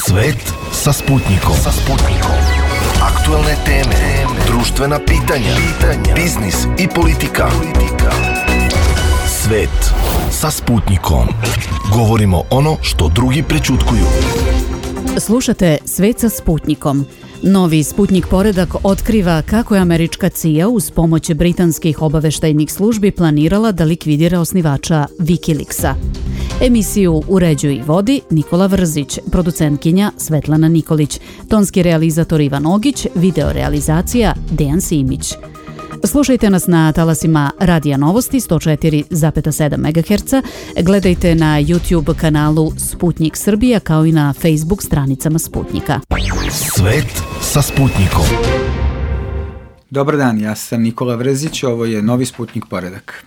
Svet sa Sputnikom. Aktuelne teme, društvena pitanja, biznis i politika. Svet sa Sputnikom. Govorimo ono što drugi prećutkuju. Slušate Svet sa Sputnikom. Novi Sputnik poredak otkriva kako je američka CIA uz pomoć britanskih obaveštajnih službi planirala da likvidira osnivača Wikileaksa. Emisiju uređuje i vodi Nikola Vrzić, producentkinja Svetlana Nikolić, tonski realizator Ivan Ogić, video realizacija Dejan Simić. Slušajte nas na talasima Radija Novosti 104,7 MHz, gledajte na YouTube kanalu Sputnik Srbija kao i na Facebook stranicama Sputnika. Svet sa Sputnikom. Dobar dan, ja sam Nikola Vrzić, ovo je novi Sputnik poredak.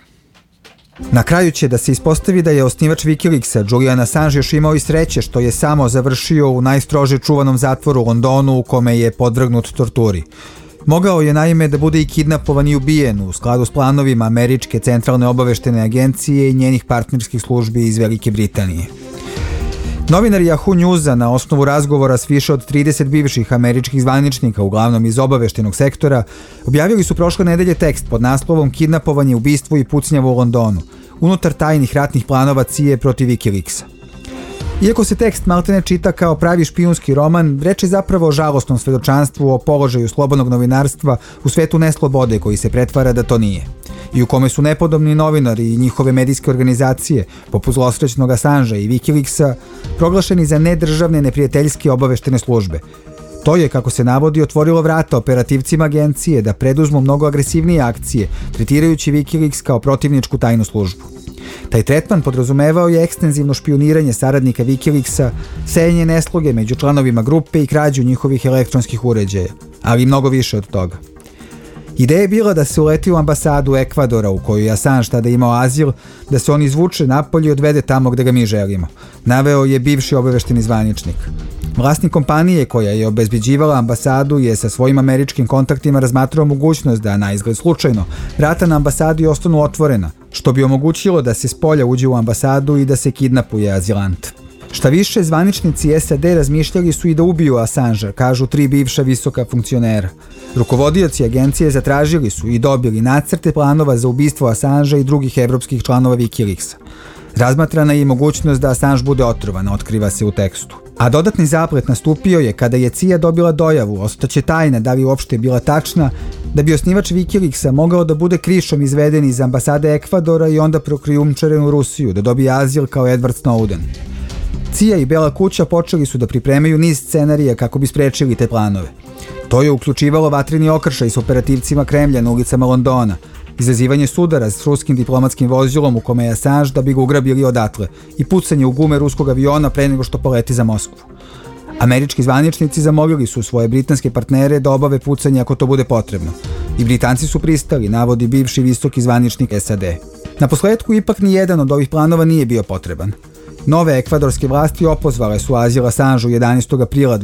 Na kraju će da se ispostavi da je osnivač Wikileaksa, Julian Assange, još imao i sreće što je samo završio u najstrože čuvanom zatvoru u Londonu u kome je podvrgnut torturi. Mogao je naime da bude i kidnapovan i ubijen u skladu s planovima Američke centralne obaveštene agencije i njenih partnerskih službi iz Velike Britanije. Novinari Yahoo Newsa na osnovu razgovora s više od 30 bivših američkih zvaničnika, uglavnom iz obaveštenog sektora, objavili su prošle nedelje tekst pod naslovom Kidnapovanje, ubistvo i pucnjavo u Londonu, unutar tajnih ratnih planova CIA protiv Wikileaksa. Iako se tekst maltene čita kao pravi špijunski roman, reč je zapravo o žalosnom svedočanstvu o položaju slobodnog novinarstva u svetu neslobode koji se pretvara da to nije, i u kome su nepodobni novinari i njihove medijske organizacije, poput zlosrećnog Assangea i Wikileaksa, proglašeni za nedržavne neprijateljske obaveštene službe. To je, kako se navodi, otvorilo vrata operativcima agencije da preduzmu mnogo agresivnije akcije, tretirajući Wikileaks kao protivničku tajnu službu. Taj tretman podrazumevao je ekstenzivno špijuniranje saradnika Wikileaksa, sejanje nesloge među članovima grupe i krađu njihovih elektronskih uređaja, ali mnogo više od toga. Ideja je bila da se uleti u ambasadu Ekvadora u kojoj je Assange tada imao azil, da se on izvuče napolje i odvede tamo gde ga mi želimo, naveo je bivši obavešteni zvaničnik. Vlasnik kompanije koja je obezbeđivala ambasadu je sa svojim američkim kontaktima razmatrao mogućnost da, na izgled slučajno, vrata na ambasadi ostanu otvorena, što bi omogućilo da se s polja uđe u ambasadu i da se kidnapuje azilant. Šta više, zvaničnici SAD razmišljali su i da ubiju Assangea, kažu 3 bivša visoka funkcionera. Rukovodioci agencije zatražili su i dobili nacrte planova za ubistvo Assangea i drugih evropskih članova Wikileaksa. Razmatrana je i mogućnost da Assange bude otrovan, otkriva se u tekstu. A dodatni zaplet nastupio je kada je CIA dobila dojavu, ostaće tajna da li uopšte bila tačna, da bi osnivač Wikileaksa mogao da bude krišom izveden iz ambasade Ekvadora i onda prokrijumčaren u Rusiju, da dobije azil kao Edward Snowden. CIA i Bela kuća počeli su da pripremaju niz scenarija kako bi sprečili te planove. To je uključivalo vatreni okršaj s operativcima Kremlja na ulicama Londona, izazivanje sudara s ruskim diplomatskim vozilom u kome je Assange da bi ga ugrabili odatle i pucanje u gume ruskog aviona pre nego što poleti za Moskvu. Američki zvaničnici zamolili su svoje britanske partnere da obave pucanje ako to bude potrebno. I Britanci su pristali, navodi bivši visoki zvaničnik SAD. Na posledku ipak ni jedan od ovih planova nije bio potreban. Nove ekvadorske vlasti opozvale su azil Assangeu 11. aprila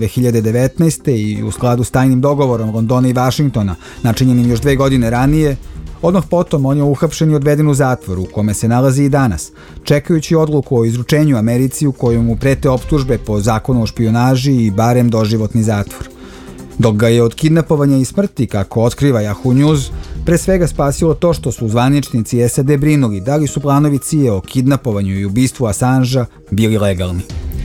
2019. i u skladu s tajnim dogovorom Londona i Vašingtona, načinjenim još 2 godine ranije, odmah potom on je uhapšen i odveden u zatvor u kome se nalazi i danas, čekajući odluku o izručenju Americi u kojoj mu prete optužbe po zakonu o špijunaži i barem doživotni zatvor. Dok ga je od kidnapovanja i smrti, kako otkriva Yahoo News, pre svega spasilo to što su zvaničnici SAD brinuli da li su planovi CIA o kidnapovanju i ubistvu Assangea bili legalni.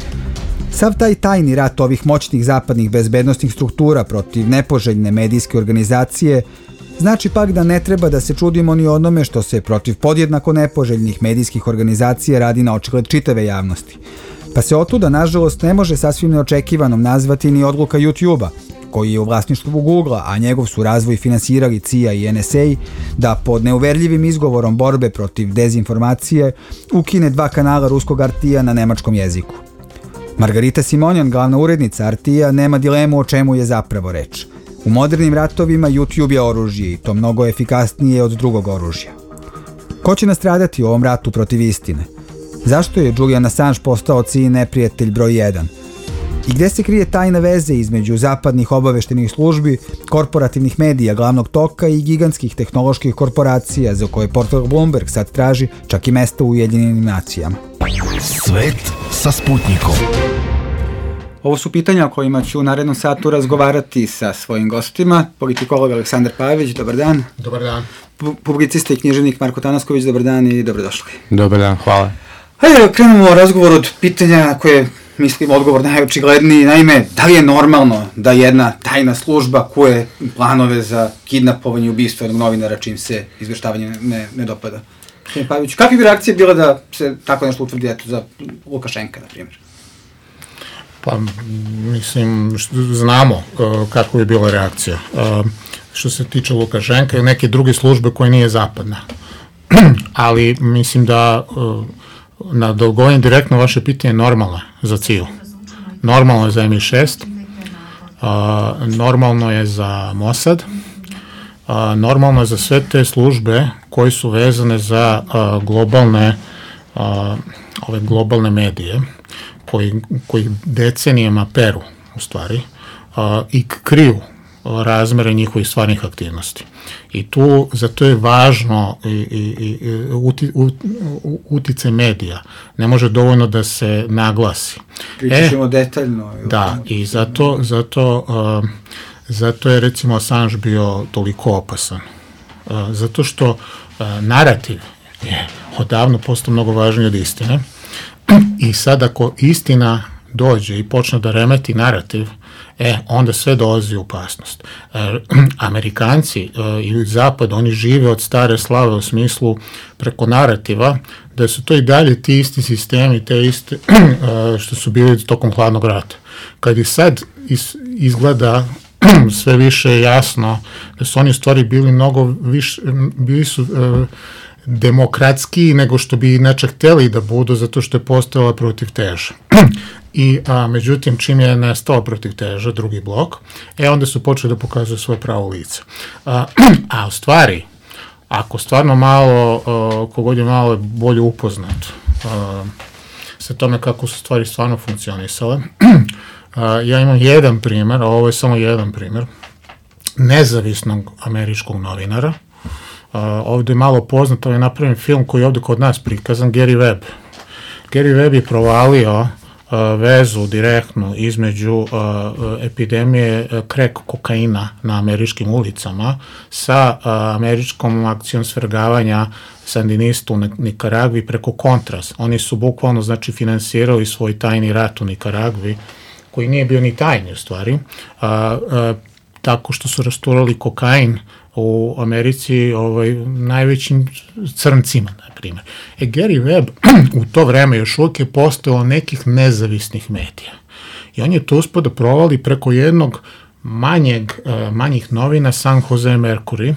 Sav taj tajni rat ovih moćnih zapadnih bezbednostnih struktura protiv nepoželjne medijske organizacije znači pak da ne treba da se čudimo ni onome što se protiv podjednako nepoželjnih medijskih organizacija radi na očigled čitave javnosti. Pa se otuda, nažalost, ne može sasvim neočekivanom nazvati ni odluka YouTube-a, koji je u vlasništvu Google-a, a njegov su razvoj finansirali CIA i NSA, da pod neuverljivim izgovorom borbe protiv dezinformacije ukine 2 kanala ruskog RT-a na nemačkom jeziku. Margarita Simonjan, glavna urednica RT-a, nema dilemu o čemu je zapravo reč. U modernim ratovima YouTube je oružje i to mnogo efikasnije od drugog oružja. Ko će nastradati u ovom ratu protiv istine? Zašto je Julian Assange postao CIA neprijatelj broj 1? I gde se krije tajna veze između zapadnih obaveštenih službi, korporativnih medija glavnog toka i gigantskih tehnoloških korporacija za koje portal Bloomberg sad traži čak i mesta u Ujedinjenim nacijama? Svet sa Sputnikom. Ovo su pitanja o kojima ću u narednom satu razgovarati sa svojim gostima. Politikolog Aleksandar Pajević, dobar dan. Dobar dan. Publicista i književnik Marko Tanasković, dobar dan i dobrodošli. Dobar dan, hvala. Hajde, krenemo razgovor od pitanja koje, mislim, odgovor najočigledniji. Naime, da li je normalno da jedna tajna služba kuje planove za kidnapovanje i ubistvo jednog novinara čim se izveštavanje ne dopada? Gospodin Pajević, kakva bi reakcija bila da se tako nešto utvrdi, eto, za Lukašenka, na primjer? Pa, mislim, znamo kakva je bila reakcija. Što se tiče Lukašenka i neke druge službe koje nije zapadna. Ali mislim da da odgovorim direktno vaše pitanje normalno za CIA. Normalno je za MI6, normalno je za Mossad, normalno je za sve te službe koje su vezane za globalne medije koji decenijama peru u stvari i kriju razmere njihovih stvarnih aktivnosti. I zato je važno uticaj medija. Ne može dovoljno da se naglasi. Pričat ćemo detaljno. Da, i zato je recimo Assange bio toliko opasan. Zato što narativ je odavno postao mnogo važniji od istine. I sad ako istina dođe i počne da remeti narativ, onda sve dolazi u opasnost. Amerikanci ili Zapad, oni žive od stare slave u smislu preko narativa, da su to i dalje ti isti sistemi, te iste što su bili tokom hladnog rata. Kad i sad izgleda sve više jasno da su oni u stvari bili mnogo više, bili su demokratski nego što bi inače hteli da budu, zato što je postojala protiv teža. Međutim, čim je nestao protiv teža, drugi blok, onda su počeli da pokazuju svoje pravo lice. A u stvari, ako stvarno malo, kogod je malo bolje upoznat sa tome kako su stvari stvarno funkcionisale, ja imam jedan primer, a ovo je samo jedan primer, nezavisnog američkog novinara. Ovde je malo poznato, je napravljen film koji je ovde kod nas prikazan, Gary Webb. Gary Webb je provalio vezu direktnu između epidemije crack kokaina na američkim ulicama sa američkom akcijom svrgavanja sandinista u Nikaragvi preko Contras. Oni su bukvalno, znači, finansirali svoj tajni rat u Nikaragvi, koji nije bio ni tajni u stvari, tako što su rasturali kokain u Americi najvećim crncima, na primjer. Gary Webb u to vreme još uvijek je postojalo nekih nezavisnih medija. I on je to uspio da provali preko jednog manjih novina, San Jose Mercury,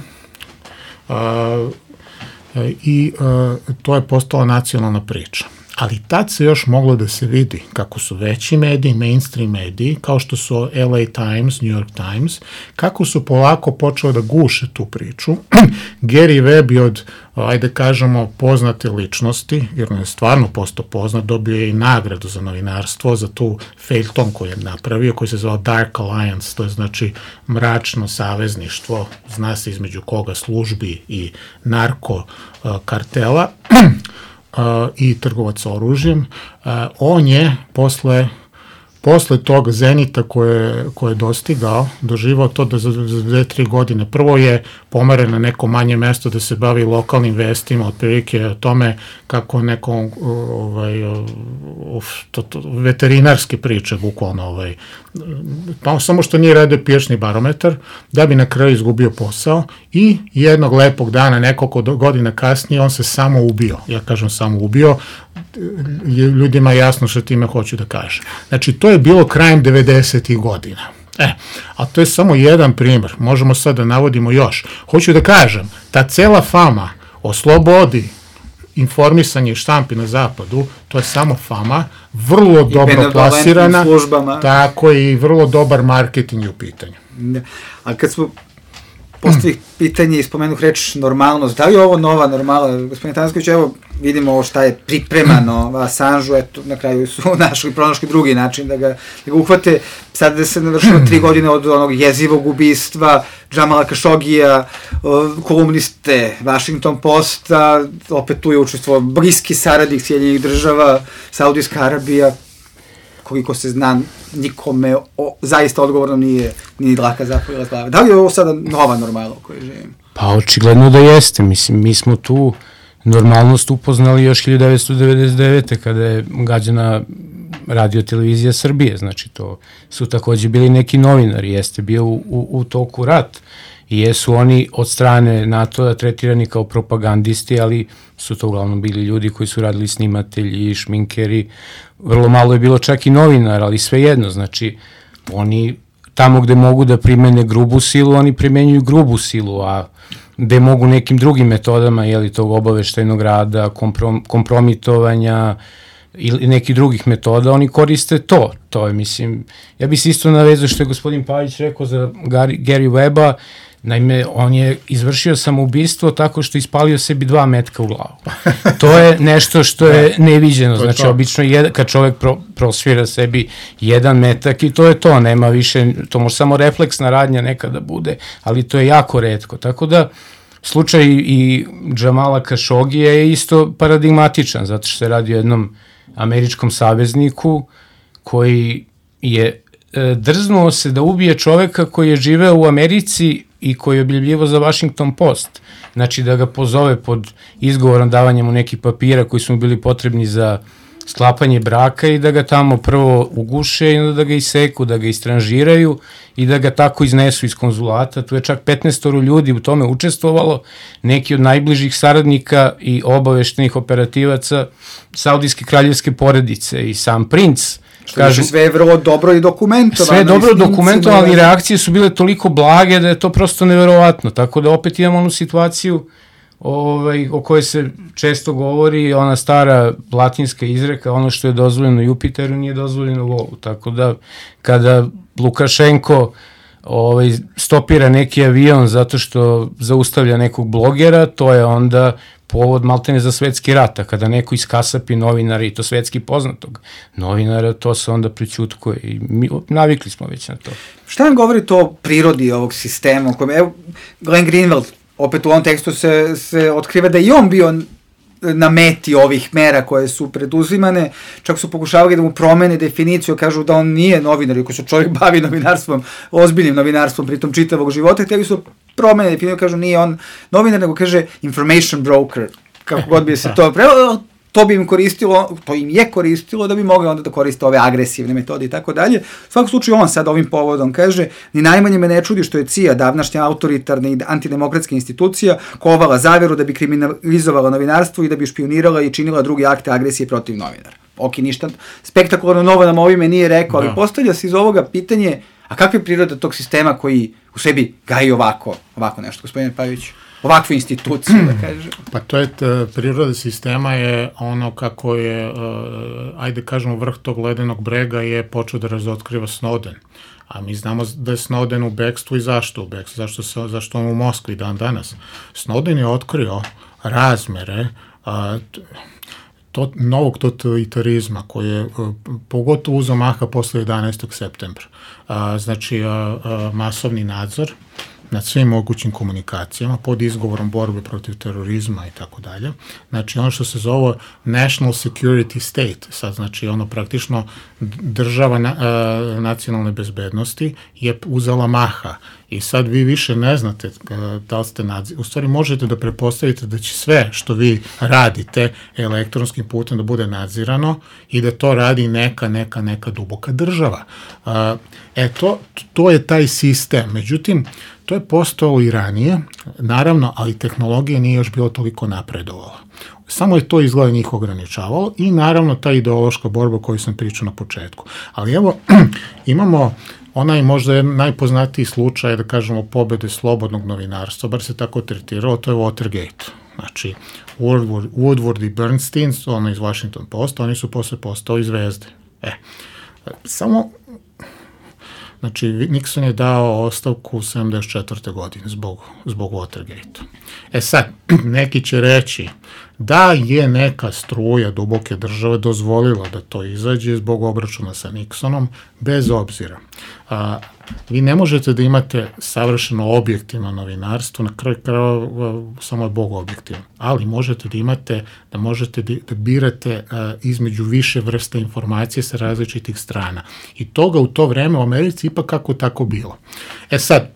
i to je postala nacionalna priča. Ali tad se još moglo da se vidi kako su veći mediji, mainstream mediji, kao što su LA Times, New York Times, kako su polako počeli da guše tu priču. Gary Webb je od, ajde kažemo, poznate ličnosti, jer on je stvarno postao poznat, dobio je i nagradu za novinarstvo, za tu feljton koju je napravio, koji se zvao Dark Alliance, to je znači mračno savezništvo, zna se između koga, službi i narko kartela, i trgovac oružjem. On je posle tog zenita koje je dostigao, doživao to da za 2-3 godine. Prvo je pomeren na neko manje mesto da se bavi lokalnim vestima, otprilike o tome kako neko veterinarske priče, bukvalno samo što nije radio pijačni barometar, da bi na kraju izgubio posao i jednog lepog dana, nekoliko godina kasnije, on se samo ubio. Ja kažem samo ubio, ljudima jasno što time hoću da kažem. Znači, to je bilo krajem 90-ih godina. A to je samo jedan primer. Možemo sad da navodimo još. Hoću da kažem, ta cela fama o slobodi informisanje i štampi na zapadu, to je samo fama, vrlo dobro plasirana, tako i vrlo dobar marketing u pitanju. A kad smo postavili pitanje i spomenuh reč normalnost, da li je ovo nova normala? Gospodin Tanasković, evo vidimo ovo šta je pripremano Assange-u, eto na kraju su pronašli drugi način da ga uhvate. Sad da se navršilo 3 godine od onog jezivog ubistva Džamala Kašogija, kolumniste Washington Posta, opet tu je učestvovao bliski saradnik Sjedinjenih država, Saudijska Arabija, koliko se zna, nikome zaista odgovorno nije ni dlaka zapojila s glave. Da li je ovo sada nova normala u kojoj živimo? Pa očigledno da jeste, mislim, mi smo tu normalnost upoznali još 1999. kada je gađana Radio televizija Srbije, znači to su takođe bili neki novinari, jeste bio u toku rat i jesu oni od strane NATO-a tretirani kao propagandisti, ali su to uglavnom bili ljudi koji su radili snimatelji, šminkeri, vrlo malo je bilo čak i novinar, ali svejedno, znači oni tamo gde mogu da primene grubu silu, oni primenjuju grubu silu, a gde mogu nekim drugim metodama, tog obaveštajnog rada, kompromitovanja ili nekih drugih metoda, oni koriste to. To je, mislim, ja bih se isto navezao što je gospodin Pavić rekao za Gary Weba, naime, on je izvršio samoubistvo tako što ispalio sebi 2 metka u glavu. To je nešto što je neviđeno, znači obično kad čovek prosvira sebi 1 metak i to je to, nema više, to može samo refleksna radnja nekada bude, ali to je jako retko, tako da slučaj i Džamala Kašogija je isto paradigmatičan, zato što se radi o jednom američkom savezniku koji je drznuo se da ubije čoveka koji je živeo u Americi i koji je objavljivo za Washington Post. Znači da ga pozove pod izgovorom davanja mu nekih papira koji su mu bili potrebni za sklapanje braka i da ga tamo prvo uguše i onda da ga iseku, da ga istranžiraju i da ga tako iznesu iz konzulata. Tu je čak 15 ljudi u tome učestvovalo, neki od najbližih saradnika i obaveštenih operativaca saudijske kraljevske porodice i sam princ. Kažu, sve je vrlo dobro i dokumentovano. Sve je dobro dokumentovano, ali reakcije su bile toliko blage da je to prosto neverovatno. Tako da opet imamo onu situaciju o kojoj se često govori, ona stara latinska izreka, ono što je dozvoljeno Jupiteru nije dozvoljeno Volu. Tako da kada Lukašenko stopira neki avion zato što zaustavlja nekog blogera, to je onda povod maltene za svetski rat, a kada neko iskasapi novinara i to svetski poznatog novinara, to se onda prećutkuje i mi navikli smo već na to. Šta nam govorite o prirodi ovog sistema? Evo, Glenn Greenwald, opet u ovom tekstu se otkriva da i on bio na meti ovih mera koje su preduzimane, čak su pokušavali da mu promene definiciju, kažu da on nije novinar, ako se čovjek bavi novinarstvom, ozbiljnim novinarstvom, pritom čitavog života, htjeli su promene definiciju, kažu nije on novinar, nego kaže information broker, kako god bi se to prevelo, to bi im koristilo, to im je koristilo da bi mogli onda da koriste ove agresivne metode i tako dalje. U svakom slučaju on sad ovim povodom kaže, ni najmanje me ne čudi što je CIA, davnašnja autoritarna i antidemokratska institucija, kovala zaveru da bi kriminalizovala novinarstvo i da bi špionirala i činila druge akte agresije protiv novinara. Ok, ništa spektakularno novo nam ovime nije rekao, ali postavlja se iz ovoga pitanje, a kakva je priroda tog sistema koji u sebi gaji ovako nešto, gospodine Paviću? Ovakve institucije, da kažem. Pa to je, priroda sistema je ono kako je, ajde kažemo, vrh tog ledenog brega je počeo da razotkriva Snowden. A mi znamo da je Snowden u bekstvu i zašto u bekstvu, zašto on u Moskvi dan danas. Snowden je otkrio razmere novog totalitarizma koji je pogotovo uzeo maha posle 11. septembra. Znači, masovni nadzor nad svim mogućim komunikacijama pod izgovorom borbe protiv terorizma i tako dalje. Znači ono što se zove national security state, sad znači ono praktično država nacionalne bezbednosti je uzela maha i sad vi više ne znate da li ste u stvari možete da pretpostavite da će sve što vi radite elektronskim putem da bude nadzirano i da to radi neka duboka država. To je taj sistem. Međutim, to je postojalo i ranije, naravno, ali tehnologija nije još bilo toliko napredovala. Samo je to izgleda njih ograničavalo i naravno ta ideološka borba koju sam pričao na početku. Ali evo, imamo onaj možda najpoznatiji slučaj, da kažemo, pobede slobodnog novinarstva, bar se tako tretiralo, to je Watergate. Znači, Woodward i Bernstein, ono iz Washington Posta, oni su posle postali zvezde. Samo... Znači, Nixon je dao ostavku u 74. godine zbog Watergate. Sad, neki će reći da je neka struja duboke države dozvolila da to izađe zbog obračuna sa Nixonom, bez obzira. Vi ne možete da imate savršeno objektivno novinarstvo, na kraju krajeva samo je Bog objektivan, ali možete da imate, da možete da birate između više vrsta informacije sa različitih strana. I toga u to vreme u Americi ipak kako tako bilo. Sad,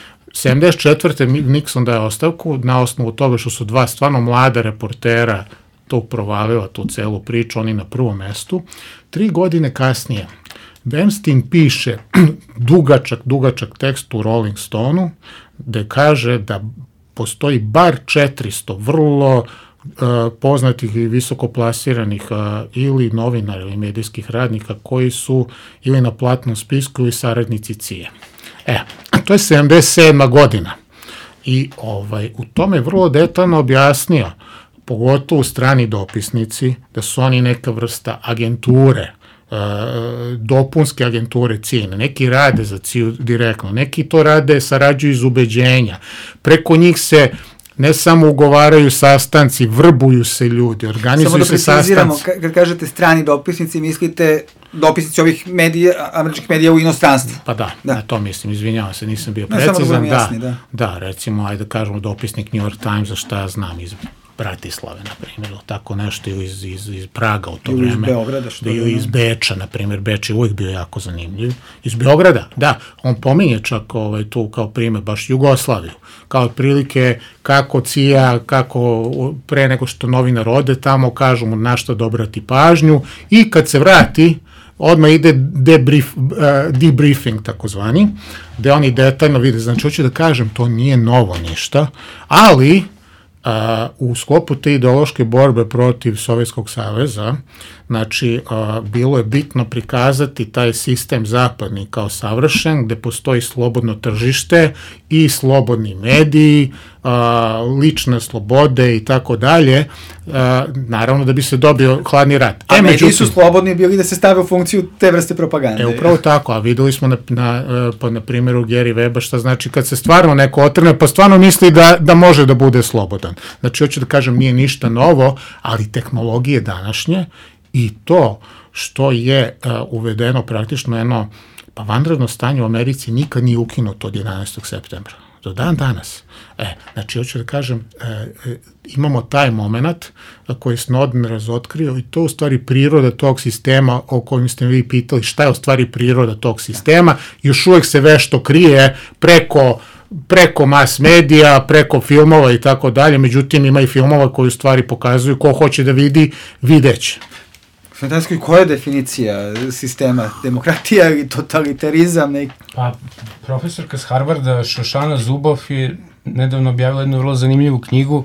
74. Nixon daje ostavku na osnovu toga što su dva stvarno mlada reportera to provalila, tu celu priču, oni na prvom mestu. 3 godine kasnije Bernstein piše dugačak tekst u Rolling Stoneu, gde kaže da postoji bar 400 vrlo poznatih i visoko plasiranih ili novinara ili medijskih radnika koji su ili na platnom spisku ili saradnici CIA. To je 77. godina i u tome je vrlo detaljno objasnio, pogotovo strani dopisnici, da su oni neka vrsta agenture, dopunske agenture CIA. Neki rade za CIA direktno, neki to rade, sarađuju iz ubeđenja. Preko njih se ne samo ugovaraju sastanci, vrbuju se ljudi, organizuju se sastanci. Samo da preciziramo, kad kažete strani dopisnici, mislite dopisnici ovih medija, američkih medija u inostranstvu. Pa da, na to mislim, izvinjavam se, nisam bio precizan. Da, recimo, ajde kažemo dopisnik New York Timesa, šta ja znam iz Bratislave, na primjer, tako nešto, ili iz Praga u to vreme. Ili iz Beograda. Ili iz Beča, na primjer, Beč je uvijek bio jako zanimljiv. Iz Beograda, da, on pominje čak tu kao primjer baš Jugoslaviju, kao otprilike kako CIA, kako pre nego što novinar ode tamo, kažu mu na što da obrati pažnju i kad se vrati, odmah ide debriefing takozvani, gde oni detaljno vide, znači hoću da kažem, to nije novo ništa, ali u sklopu te ideološke borbe protiv Sovjetskog saveza, znači bilo je bitno prikazati taj sistem zapadni kao savršen, gde postoji slobodno tržište i slobodni mediji, lične slobode i tako dalje, naravno da bi se dobio hladni rat. A mediji su slobodni bili da se stave u funkciju te vrste propagande. Upravo tako, a videli smo na primjeru Gary Weba šta znači kad se stvarno neko otrne, pa stvarno misli da može da bude slobodan. Znači, hoću da kažem, nije ništa novo, ali tehnologije današnje i to što je uvedeno praktično jedno vanredno stanje u Americi nikad nije ukinuto od 11. septembra. Do dan danas. Znači, hoću da kažem, imamo taj moment koji je Snowden razotkrio i to u stvari priroda tog sistema o kojem ste vi pitali šta je u stvari priroda tog sistema. Još uvek se vešto krije preko mass medija, preko filmova i tako dalje, međutim ima i filmova koji u stvari pokazuju ko hoće da vidi, videće. Fantastično, koja je definicija sistema? Demokratija ili totalitarizam? Pa, profesorka s Harvarda, Šošana Zuboff, je nedavno objavila jednu vrlo zanimljivu knjigu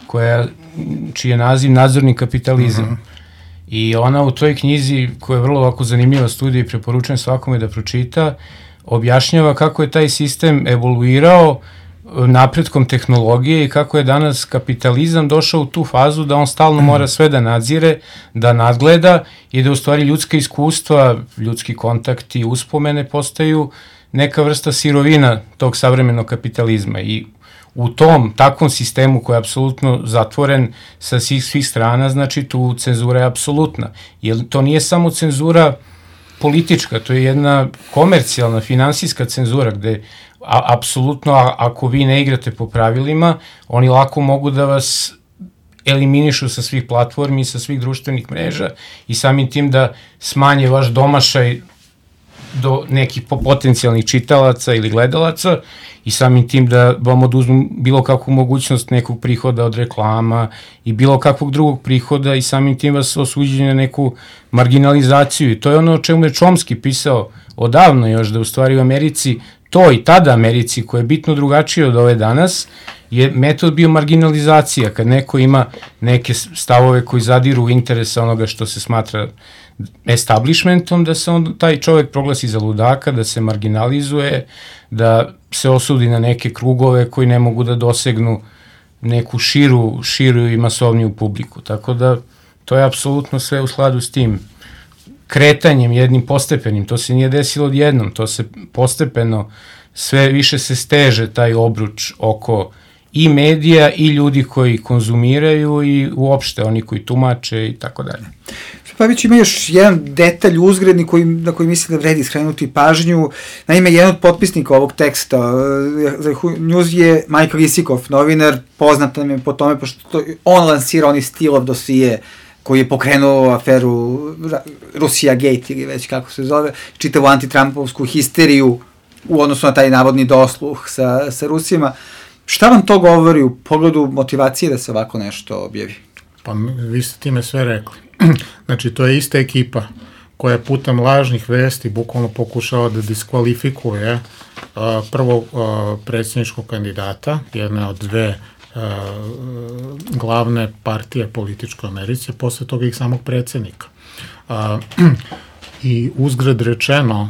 čiji je naziv Nadzorni kapitalizam. I ona u toj knjizi, koja je vrlo ovako zanimljiva studija i preporučujem svakome da pročita, objašnjava kako je taj sistem evoluirao napretkom tehnologije i kako je danas kapitalizam došao u tu fazu da on stalno mora sve da nadzire, da nadgleda i da u stvari ljudska iskustva, ljudski kontakti, uspomene postaju neka vrsta sirovina tog savremenog kapitalizma i u tom takvom sistemu koji je apsolutno zatvoren sa svih strana, znači tu cenzura je apsolutna. Jer to nije samo cenzura politička, to je jedna komercijalna, finansijska cenzura gde apsolutno ako vi ne igrate po pravilima, oni lako mogu da vas eliminišu sa svih platformi, sa svih društvenih mreža i samim tim da smanje vaš domašaj do nekih potencijalnih čitalaca ili gledalaca i samim tim da vam oduzmu bilo kakvu mogućnost nekog prihoda od reklama i bilo kakvog drugog prihoda i samim tim vas osuđuje na neku marginalizaciju i to je ono o čemu je Chomsky pisao odavno još, da u stvari u Americi, to i tada Americi koja je bitno drugačija od ove danas, je metod bio marginalizacija, kad neko ima neke stavove koji zadiru u interesa onoga što se smatra establishmentom, da se taj čovek proglasi za ludaka, da se marginalizuje, da se osudi na neke krugove koji ne mogu da dosegnu neku širu i masovniju publiku. Tako da to je apsolutno sve u skladu s tim kretanjem jednim postepenim. To se nije desilo odjednom, to se postepeno sve više se steže taj obruč oko i medija i ljudi koji konzumiraju i uopšte oni koji tumače i tako dalje. Pavić, ima još jedan detalj uzgredni na koji mislim da vredi skrenuti pažnju. Naime, jedan od potpisnika ovog teksta za News je Michael Isikov, novinar, poznat nam je po tome, pošto on lansira oni Stilov dosije koji je pokrenuo aferu Rusija Gate ili već kako se zove, čitavu antitrampovsku histeriju u odnosu na taj navodni dosluh sa Rusima. Šta vam to govori u pogledu motivacije da se ovako nešto objavi? Pa vi ste time sve rekli. Znači, to je ista ekipa koja je putem lažnih vesti bukvalno pokušala da diskvalifikuje prvog predsjedničkog kandidata, jedne od dve glavne partije političke u Americi, posle toga ih samog predsjednika. I uzgred rečeno,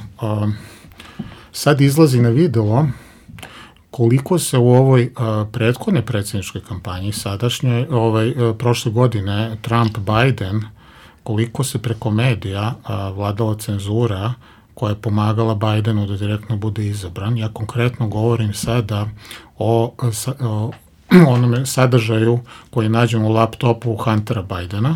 sad izlazi na video koliko se u ovoj prethodne predsjedničkoj kampanji, sadašnjoj, prošle godine, Trump-Biden, koliko se preko medija vladala cenzura koja je pomagala Bidenu da direktno bude izabran. Ja konkretno govorim sada o onome sadržaju koji nađemo u laptopu Huntera Bidena,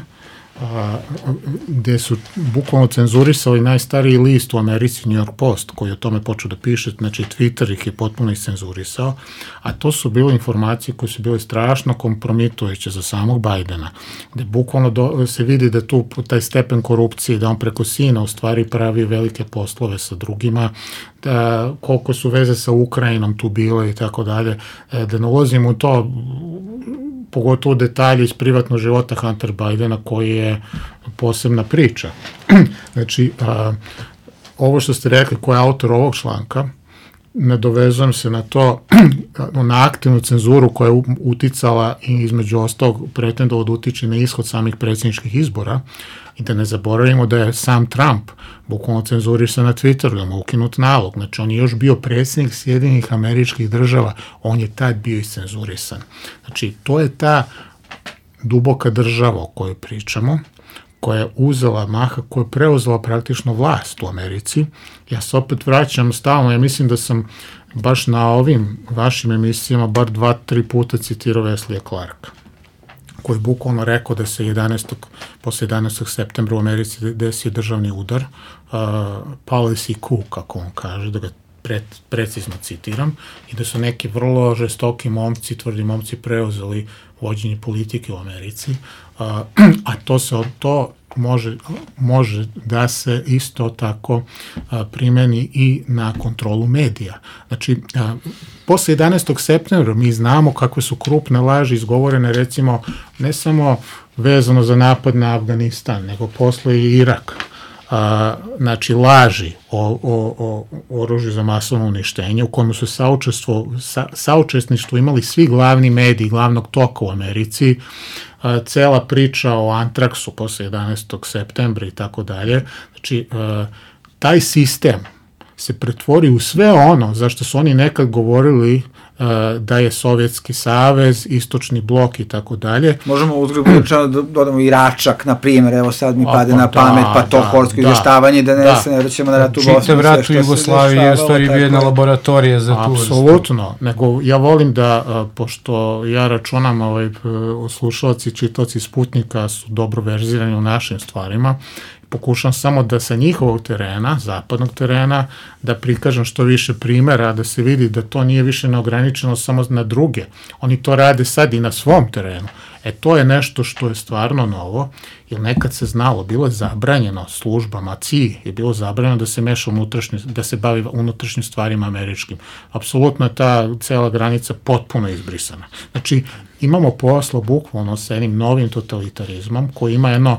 gde su bukvalno cenzurisali najstariji list u Americi, New York Post, koji o tome počeo da piše, znači Twitter ih je potpuno iscenzurisao, a to su bile informacije koje su bile strašno kompromitujuće za samog Bidena, gde bukvalno se vidi da tu taj stepen korupcije, da on preko sina u stvari pravi velike poslove sa drugima, da koliko su veze sa Ukrajinom tu bile i tako dalje, da ne ulazim u to, pogotovo detalje iz privatnog života Hunter Bidena, koji je posebna priča. Znači, ovo što ste rekli, ko je autor ovog članka, nadovezujem se na to, na aktivnu cenzuru koja je uticala i između ostalog pretendovao da utiče na ishod samih predsjedničkih izbora, i da ne zaboravimo da je sam Trump bukvalno cenzurisan na Twitteru, da mu ukinut nalog. Znači, on je još bio predsjednik Sjedinjenih Američkih Država, on je tad bio iscenzurisan. Znači, to je ta duboka država o kojoj pričamo, koja je uzela maha, koja je preuzela praktično vlast u Americi. Ja se opet vraćam stalno, ja mislim da sam baš na ovim vašim emisijama bar 2-3 puta citirao Weslija Clarka, koji je bukvalno rekao da se posle 11. septembra u Americi desio državni udar, policy coup, kako on kaže, da ga precizno citiram, i da su neki vrlo žestoki momci, tvrdi momci, preuzeli vođenje politike u Americi, a to može da se isto tako primeni i na kontrolu medija. Znači, posle 11. septembra mi znamo kakve su krupne laži izgovorene, recimo, ne samo vezano za napad na Afganistan, nego posle i Irak. Znači, laži o oružju za masovno uništenje, u kojem su saučesništvo imali svi glavni mediji glavnog toka u Americi, cela priča o antraksu posle 11. septembra i tako dalje. Znači, taj sistem se pretvori u sve ono zašto su oni nekad govorili da je Sovjetski savez, istočni blok i tako dalje. Možemo uzgledu da dodamo i Račak, na primjer, evo sad mi pade na pamet, pa to horsko izveštavanje, da ne vraćamo na ratu u Bosnu. Čitav rat u Jugoslaviji je u stvari bio jedna laboratorija za tu. Apsolutno, nego ja volim da, pošto ja računam, slušalci i čitaoci Sputnika su dobro verzirani u našim stvarima, pokušam samo da sa njihovog terena, zapadnog terena, da prikažem što više primjera, da se vidi da to nije više neograničeno samo na druge. Oni to rade sad i na svom terenu. To je nešto što je stvarno novo, jer nekad se znalo, bilo je zabranjeno službama, CIA je bilo zabranjeno da se meša da se bavi unutrašnjim stvarima američkim. Apsolutno je ta cela granica potpuno izbrisana. Znači, imamo posla bukvalno sa jednim novim totalitarizmom koji ima jedno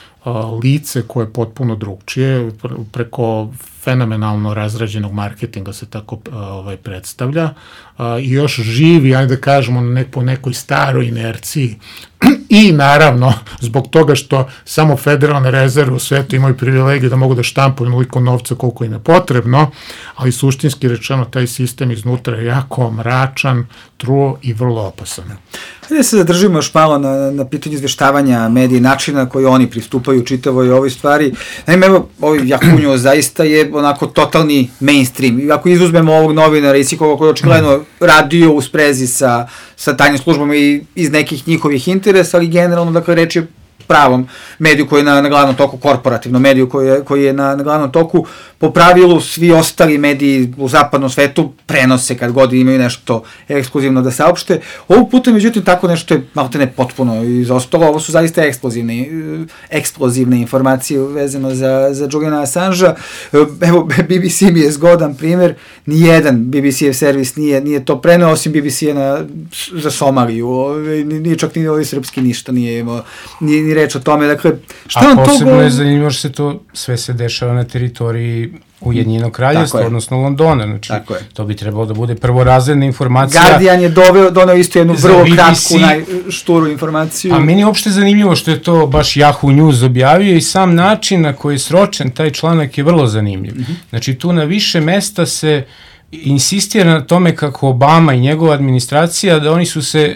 lice koje je potpuno drugčije, preko fenomenalno razrađenog marketinga se tako predstavlja, i još živi, ajde da kažemo, po nekoj staroj inerciji, i naravno zbog toga što samo federalne rezerve u svetu imaju privilegiju da mogu da štampaju onoliko novca koliko im je potrebno, ali suštinski rečeno taj sistem iznutra je jako mračan, truo i vrlo opasan. Hajde se zadržimo još malo na pitanju izveštavanja medija, načina koji oni pristupaju čitavoj ovoj stvari. Naime, evo, ovaj Yahoo zaista je onako totalni mainstream. I ako izuzmemo ovog novinara i svih koji je očigledno radio u sprezi sa tajnim službama i iz nekih njihovih interesa, ali generalno, dakle, reč je pravom mediju koji je na glavnom toku, korporativnom mediju koji je na glavnom toku. Po pravilu svi ostali mediji u zapadnom svetu prenose kad god imaju nešto ekskluzivno da saopšte. Ovog puta, međutim, tako nešto je malo te ne potpuno izostalo. Ovo su zaista eksplozivne informacije vezano za Juliana Assangea. Evo, BBC mi je zgodan primer. Nijedan BBC-ev servis nije to preneo, osim BBC-a za Somaliju. Nije čak ni ovaj srpski ništa nije imao, ni reč o tome. Dakle, a posebno je zanimljivo što se to sve se dešava na teritoriji Ujedinjenog kraljevstva, odnosno Londona. Znači, to bi trebalo da bude prvorazredna informacija. Guardian je doneo isto jednu vrlo kratku, šturu informaciju. A meni je uopšte zanimljivo što je to baš Yahoo News objavio i sam način na koji je sročen taj članak je vrlo zanimljiv. Znači, tu na više mesta se insistira na tome kako Obama i njegova administracija, da oni su se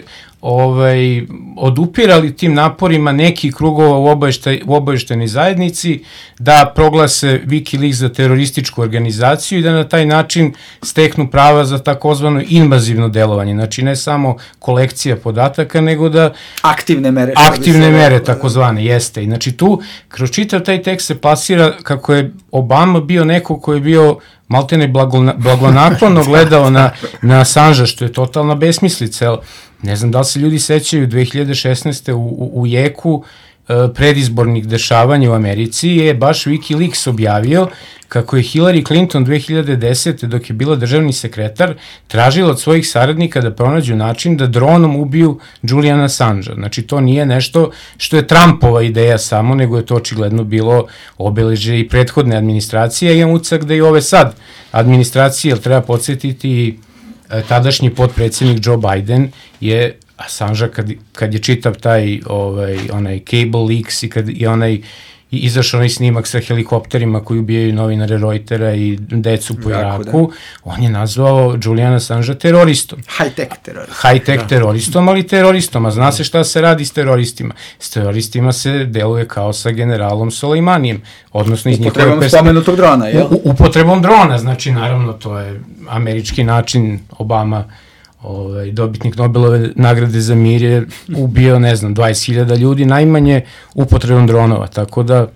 odupirali tim naporima nekih krugova u obaveštajnoj zajednici da proglase Wikileaks za terorističku organizaciju i da na taj način steknu prava za takozvano invazivno delovanje. Znači, ne samo kolekcija podataka, nego da... Aktivne mere, takozvane, jeste. I znači, tu, kroz čitav taj tekst se plasira kako je Obama bio neko ko je bio maltene blagonaklono gledao na Assangea, što je totalna besmislica. Ne znam da li se ljudi sećaju 2016. u jeku predizbornih dešavanja u Americi je baš Wikileaks objavio kako je Hillary Clinton 2010. dok je bila državni sekretar tražila od svojih saradnika da pronađu način da dronom ubiju Juliana Assangea. Znači, to nije nešto što je Trumpova ideja samo, nego je to očigledno bilo obeležje i prethodne administracije. Imam utisak da i ove sad administracije, jer treba podsjetiti, tadašnji potpredsjednik Joe Biden je Assangea kad je čitav taj onaj cable leaks i kad je izašao onaj snimak sa helikopterima koji ubijaju novinare Reutera i decu po Iraku, on je nazvao Juliana Assangea teroristom. High-tech teroristom, ali teroristom. A zna se šta se radi s teroristima. S teroristima se deluje kao sa generalom Soleimanijem. Odnosno iz njihove upotrebom spomenutog drona, jel? Upotrebom drona, znači naravno to je američki način. Obama, dobitnik Nobelove nagrade za mir, je ubio, ne znam, 20.000 ljudi, najmanje upotrebom dronova, tako da...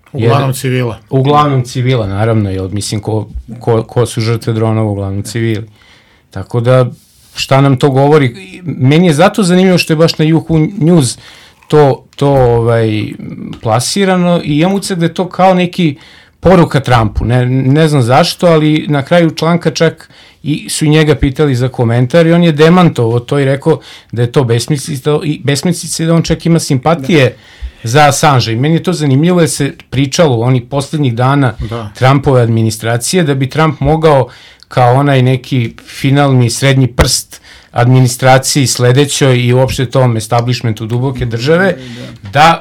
Uglavnom civila, naravno, jer mislim ko su žrtve dronova, uglavnom civili. Tako da, šta nam to govori? Meni je zato zanimljivo što je baš na Yahoo News to plasirano i imam utisak da je to kao neki poruka Trumpu, ne znam zašto, ali na kraju članka čak su i njega pitali za komentar i on je demantovao to i rekao da je to besmislica i da on čak ima simpatije za Assangea. I meni je to zanimljivo jer se pričalo onih poslednjih dana Trumpove administracije da bi Trump mogao kao onaj neki finalni srednji prst administraciji sledećoj i uopšte tom establishmentu duboke države da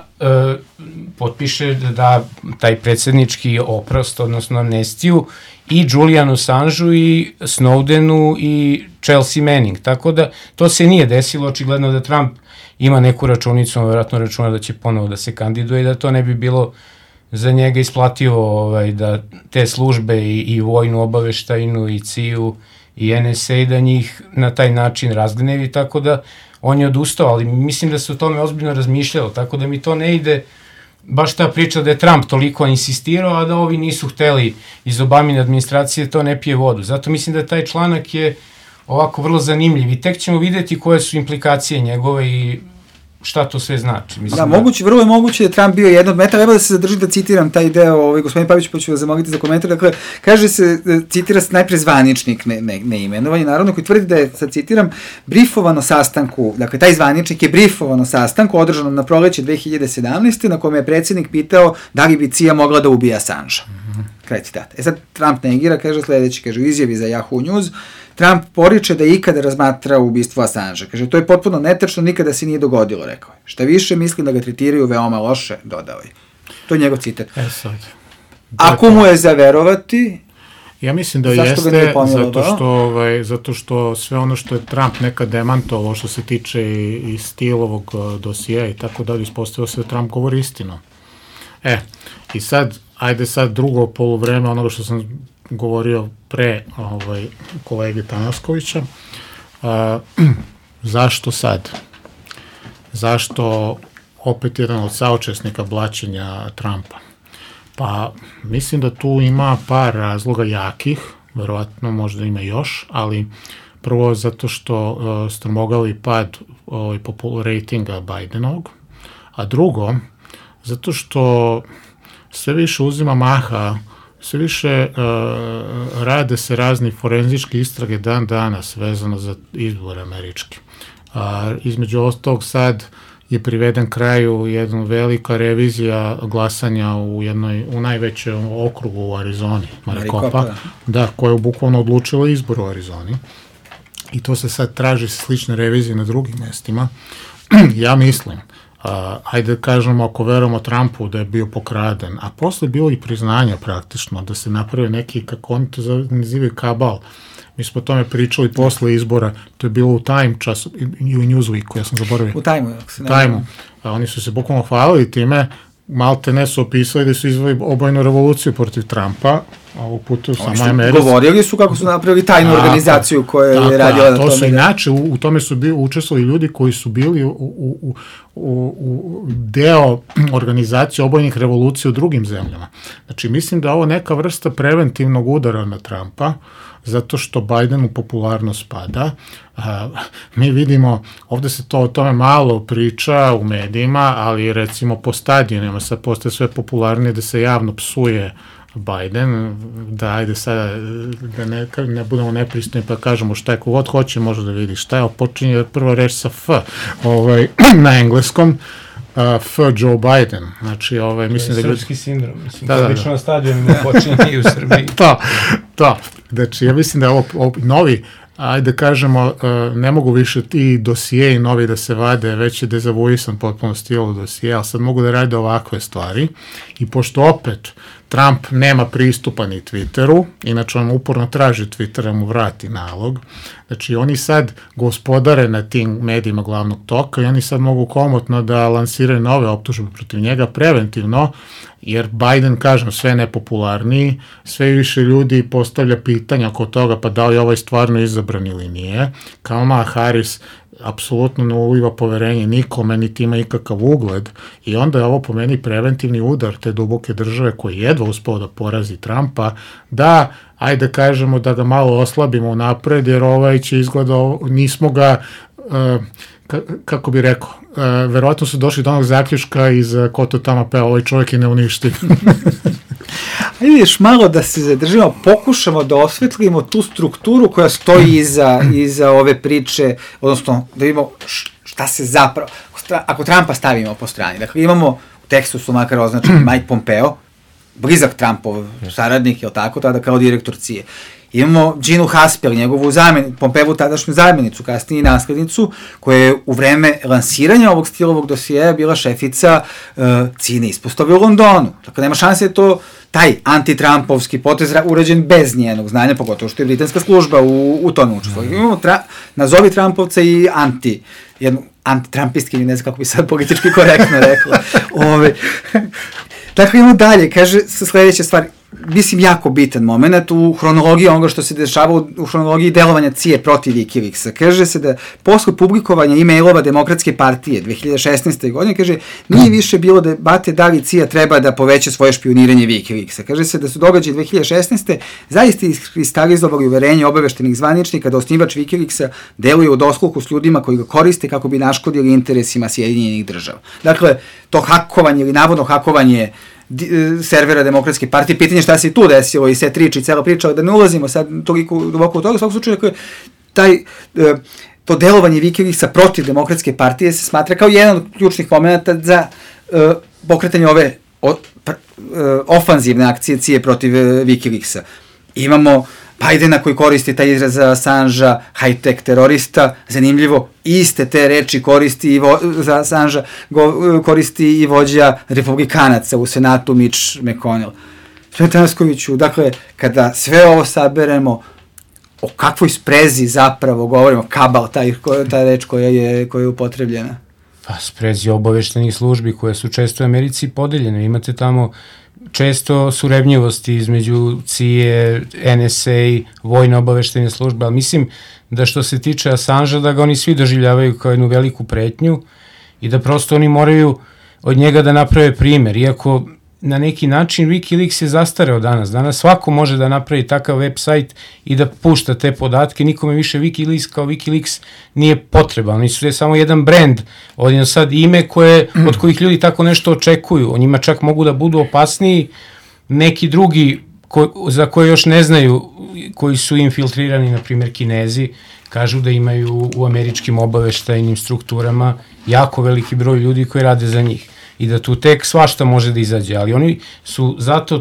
potpiše da taj predsjednički oprost, odnosno amnestiju i Julianu Assangeu i Snowdenu i Chelsea Manning. Tako da to se nije desilo, očigledno da Trump ima neku računicu, on vjerojatno računa da će ponovo da se kandiduje i da to ne bi bilo za njega isplativo da te službe i vojnu obaveštajnu i CIA i NSA da njih na taj način razgnevi, tako da on je odustao, ali mislim da se o tome ozbiljno razmišljalo, tako da mi to ne ide baš ta priča da je Trump toliko insistirao, a da ovi nisu hteli iz Obamine administracije, to ne pije vodu. Zato mislim da taj članak je ovako vrlo zanimljiv i tek ćemo vidjeti koje su implikacije njegove i šta to sve znači. Vrlo je moguće da je Trump bio jedno od meta, evo da se zadržim da citiram taj deo, gospodin Pavić, pa ću vas zamoliti za komentar, dakle, kaže se, citira se najpre zvaničnik neimenovanje, naravno, koji tvrdi da je, sad citiram, brifovano sastanku, dakle, taj zvaničnik je brifovano sastanku, održanom na proleće 2017. na kome je predsjednik pitao da li bi CIA mogla da ubije Assangea. Kraj citata. Sad Trump negira, kaže sledeći, kaže u izjavi za Yahoo News, Trump poriče da je ikada razmatrao ubistvo Assangea. Kaže, to je potpuno netačno, nikada se nije dogodilo, rekao je. Šta više, mislim da ga tretiraju veoma loše, dodao je. To je njegov citat. Ako mu je za verovati, ja mislim da jeste, zato što sve ono što je Trump nekad demantovao, što se tiče i Steelovog dosija i tako dalje, ispostavio se da Trump govori istinu. I sad, ajde sad drugo poluvreme onoga što sam govorio pre kolege Tanaskovića. Zašto sad? Zašto opet jedan od saučesnika blaćenja Trumpa? Pa mislim da tu ima par razloga jakih, verovatno možda ima još, ali prvo zato što strmogali pad rejtinga Bidenovog, a drugo zato što sve više uzima maha, sve više rade se razni forenzički istrage dan danas vezano za izbor američki. Između ostalog sad je priveden kraju jedna velika revizija glasanja u najvećem okrugu u Arizoni, Maricopa, da, koja je bukvalno odlučila izbor u Arizoni. I to se sad traži slične revizije na drugim mestima. Ja mislim, ajde kažemo, ako verujemo Trumpu da je bio pokraden, a posle bilo i priznanja praktično, da se napravio neki, kako oni to nazivaju, kabal. Mi smo o tome pričali posle izbora, to je bilo u Time času, i u Newsweeku, ja sam zaboravio. U Time-u. Time-u. Oni su se bukvalno hvalili time, malte ne su opisali da su izvali obojnu revoluciju protiv Trumpa, a ovog puta samo Americi. Govorili su kako su napravili tajnu organizaciju koja je radila na tome. To su inače, u tome su učestvovali ljudi koji su bili u deo organizacije obojnih revolucija u drugim zemljama. Znači, mislim da ovo neka vrsta preventivnog udara na Trumpa, zato što Bidenu popularnost pada. Mi vidimo, ovde se to o tome malo priča u medijima, ali recimo po stadionima sad postaje sve popularnije da se javno psuje Biden, da ajde sada da ne budemo nepristojni pa kažemo šta je, kogod hoće može da vidi šta je, počinje prva reč sa F na engleskom, F. Joe Biden. Znači, mislim da srpski sindrom. Mislim, obično na stadionima počinje i u Srbiji. To. Znači, ja mislim da je ovo novi, ajde kažemo, ne mogu više ti dosijeji novi da se vade, već je dezavuisan potpuno stilu dosije, ali sad mogu da rade ovakve stvari. I pošto opet Trump nema pristupa ni Twitteru, inače on uporno traži Twittera mu vrati nalog, znači oni sad gospodare na tim medijima glavnog toka i oni sad mogu komotno da lansiraju nove optužbe protiv njega preventivno, jer Biden, kažem, sve nepopularniji, sve više ljudi postavlja pitanja oko toga pa da li je ovaj stvarno izabran ili nije. Kamala Harris apsolutno ne uliva poverenje nikome, niti ima ikakav ugled i onda je ovo po meni preventivni udar te duboke države koji jedva uspeo da porazi Trumpa, da, ajde kažemo da ga malo oslabimo napred, jer ovaj će izgleda, nismo ga, kako bi rekao, verovatno su došli do onog zaključka iz Ko to tamo peva, ovaj čovjek je neuništiv. Ajde vidiš malo da se zadržimo, pokušamo da osvetlimo tu strukturu koja stoji iza ove priče, odnosno da vidimo šta se zapravo, ako Trumpa stavimo po strani, dakle imamo u tekstu su makar označeni Mike Pompeo, blizak Trumpov saradnik, je li tako, tada kao direktor CIA. Imamo Ginu Haspel, njegovu Pompeovu tadašnju zamjenicu, kasnije naslednicu, koja je u vreme lansiranja ovog stilovog dosijeja bila šefica CIA-ne ispostave u Londonu. Dakle, nema šanse da to taj anti-Trumpovski potez urađen bez njenog znanja, pogotovo što je britanska služba u tome učestvovala. Imamo nazovi Trumpovca i anti-Trumpistki, ne znam kako bi sad politički korektno rekla. Dakle, imamo dalje, kaže sledeća stvar, mislim, jako bitan moment u hronologiji onoga što se dešava u hronologiji delovanja CIA protiv Wikileaksa. Kaže se da posle publikovanja e-mailova Demokratske partije 2016. godine, kaže, nije više bilo debate da li CIA treba da poveća svoje špioniranje Wikileaksa. Kaže se da su događaji 2016. zaista iskristalizovali uverenje obaveštenih zvaničnika da osnivač Wikileaksa deluje u dosluhu s ljudima koji ga koriste kako bi naškodili interesima Sjedinjenih država. Dakle, to hakovanje ili navodno hakovanje servera Demokratske partije, pitanje šta se i tu desilo i sve triči, cela priča, da ne ulazimo sad toliko duboko u toga, u svakom slučaju, to delovanje Wikileaksa protiv Demokratske partije se smatra kao jedan od ključnih momenta za pokretanje ove ofanzivne akcije CIA protiv Wikileaksa. Imamo Bidena koji koristi taj izraz za Assangea, high-tech terorista, zanimljivo, iste te reči koristi za Assangea, koristi i vođa republikanaca u Senatu Mitch McConnell. Tanaskoviću, dakle, kada sve ovo saberemo, o kakvoj sprezi zapravo govorimo, kabal, ta reč koja je upotrebljena? Pa sprezi obaveštenih službi koje su često u Americi podeljene. Imate tamo često surevnjivosti između CIA, NSA, vojne obaveštene službe, ali mislim da što se tiče Assangea, da ga oni svi doživljavaju kao jednu veliku pretnju i da prosto oni moraju od njega da naprave primer, iako na neki način Wikileaks je zastareo danas. Danas svako može da napravi takav website i da pušta te podatke, nikome više Wikileaks kao Wikileaks nije potreban. Oni su samo jedan brand, odjedno sad ime od kojih ljudi tako nešto očekuju. O njima čak mogu da budu opasniji neki drugi za koje još ne znaju, koji su infiltrirani, na primjer Kinezi, kažu da imaju u američkim obaveštajnim strukturama jako veliki broj ljudi koji rade za njih i da tu tek svašta može da izađe, ali oni su zato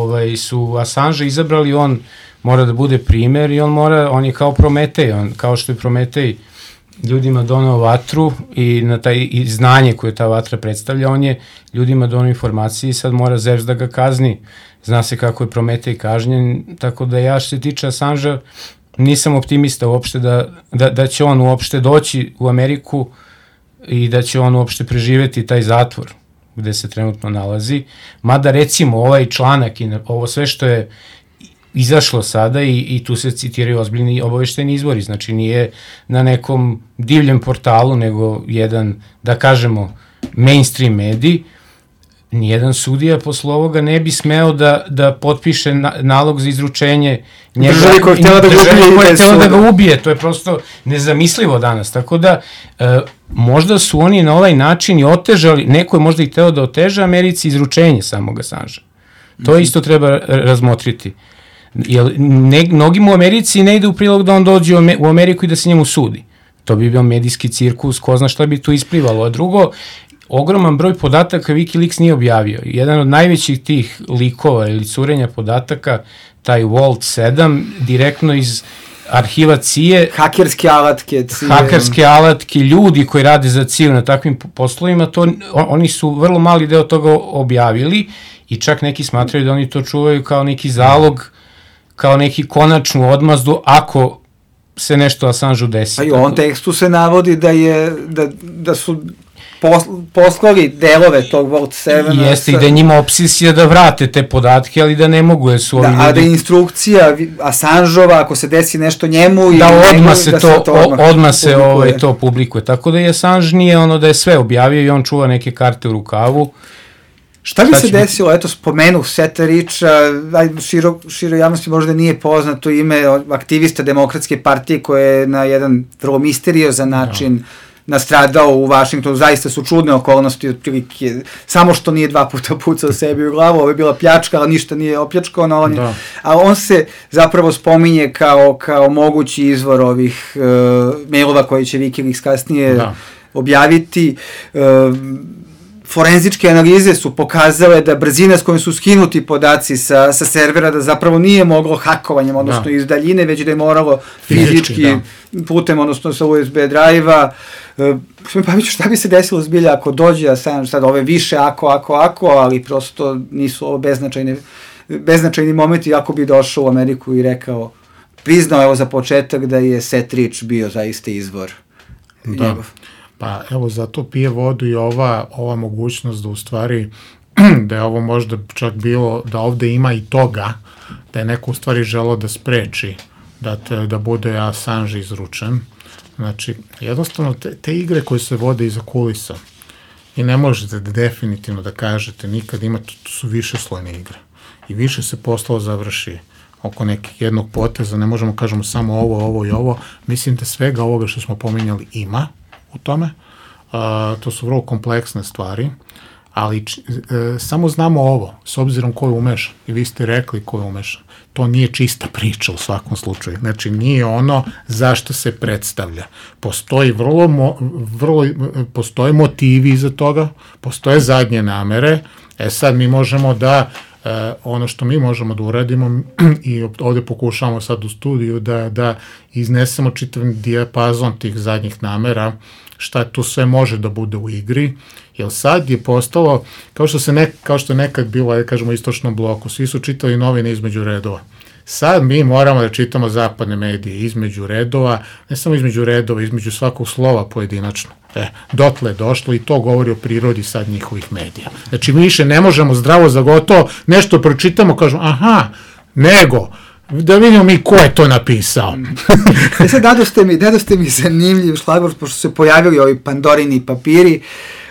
su Assange izabrali, on mora da bude primer i on je kao Prometej, kao što je Prometej ljudima donao vatru i na i znanje koje ta vatra predstavlja, on je ljudima donao informacije i sad mora Zeus da ga kazni. Zna se kako je Prometej kažnjen, tako da ja što se tiče Assangea nisam optimista uopšte da će on uopšte doći u Ameriku i da će on uopšte preživeti taj zatvor gde se trenutno nalazi. Mada recimo ovaj članak i ovo sve što je izašlo sada i tu se citiraju ozbiljni obavešteni izvori, znači nije na nekom divljem portalu, nego jedan, da kažemo, mainstream medij, nijedan sudija posle ovoga ne bi smeo da potpiše nalog za izručenje njega. Državi koja je htjela da ga ubije, to je prosto nezamislivo danas, tako da možda su oni na ovaj način i otežali, neko je možda i hteo da oteža Americi izručenje samog Assangea. To isto treba razmotriti. Mnogim u Americi ne ide u prilog da on dođe u Ameriku i da se njemu sudi. To bi bio medijski cirkus, ko zna šta bi tu isplivalo. A drugo, ogroman broj podataka Wikileaks nije objavio. Jedan od najvećih tih likova ili curenja podataka, taj Vault 7, direktno iz arhiva CIA, hakerske alatke, ljudi koji rade za CIA na takvim poslovima, oni su vrlo mali deo toga objavili i čak neki smatraju da oni to čuvaju kao neki zalog, kao neki konačnu odmazdu ako se nešto Assangeu desi. Pa i u ovom tekstu se navodi da su poslali delove tog Vault 7. Jeste, i da je njima obsesija da vrate te podatke, ali da ne mogu, jer su ovi ljudi... A da je instrukcija Assangeova, ako se desi nešto njemu... Da odmah se to publikuje. Tako da i Assange nije ono da je sve objavio i on čuva neke karte u rukavu. Šta bi se desilo, eto, spomenuh Seta Richa, široj javnosti možda nije poznato ime aktivista Demokratske partije koje je na jedan vrlo misteriozan način nastradao u Vašingtonu. Zaista su čudne okolnosti, otprilike, samo što nije 2 puta pucao sebi u glavu, ovo je bila pljačka, ali ništa nije opljačkao, a on se zapravo spominje kao mogući izvor ovih mailova koje će Wikileaks kasnije objaviti. Forenzičke analize su pokazale da brzina s kojom su skinuti podaci sa servera, da zapravo nije moglo hakovanjem, odnosno iz daljine, već da je moralo fizički putem, odnosno sa USB drive-a. Pa mi ću šta bi se desilo zbilja ako dođe sad ove više ako, ali prosto nisu ovo beznačajni momenti, ako bi došao u Ameriku i rekao, priznao evo za početak da je Seth Rich bio zaista izvor njegov. Pa evo, zato pije vodu i ova mogućnost da u stvari, da je ovo možda čak bilo, da ovde ima i toga, da je neko u stvari želeo da spreči da bude Assange izručen. Znači, jednostavno, te igre koje se vode iza kulisa, i ne možete definitivno da kažete nikad to su višeslojne igre. I više se posao završi oko nekih jednog poteza, ne možemo kažemo samo ovo i ovo. Mislim da svega ovoga što smo pominjali ima u tome. To su vrlo kompleksne stvari, ali samo znamo ovo, s obzirom ko je umešan, i vi ste rekli ko je umešan. To nije čista priča u svakom slučaju. Znači, nije ono zašto se predstavlja. Postoje motivi iza toga, postoje zadnje namere. Sad mi možemo ono što mi možemo da uradimo i ovde pokušavamo sad u studiju da iznesemo čitav dijapazon tih zadnjih namera, šta tu sve može da bude u igri, jer sad je postalo, kao što je nekad bilo, kažemo, istočnom bloku, svi su čitali novine između redova. Sad mi moramo da čitamo zapadne medije između redova, ne samo između redova, između svakog slova pojedinačno. Dotle je došlo i to govori o prirodi sad njihovih medija. Znači mi više ne možemo zdravo za gotovo, nešto pročitamo, kažemo aha, nego da vidimo mi ko je to napisao. Sad dadoste mi zanimljiv šlagvort, pošto su se pojavili ovi Pandorini papiri.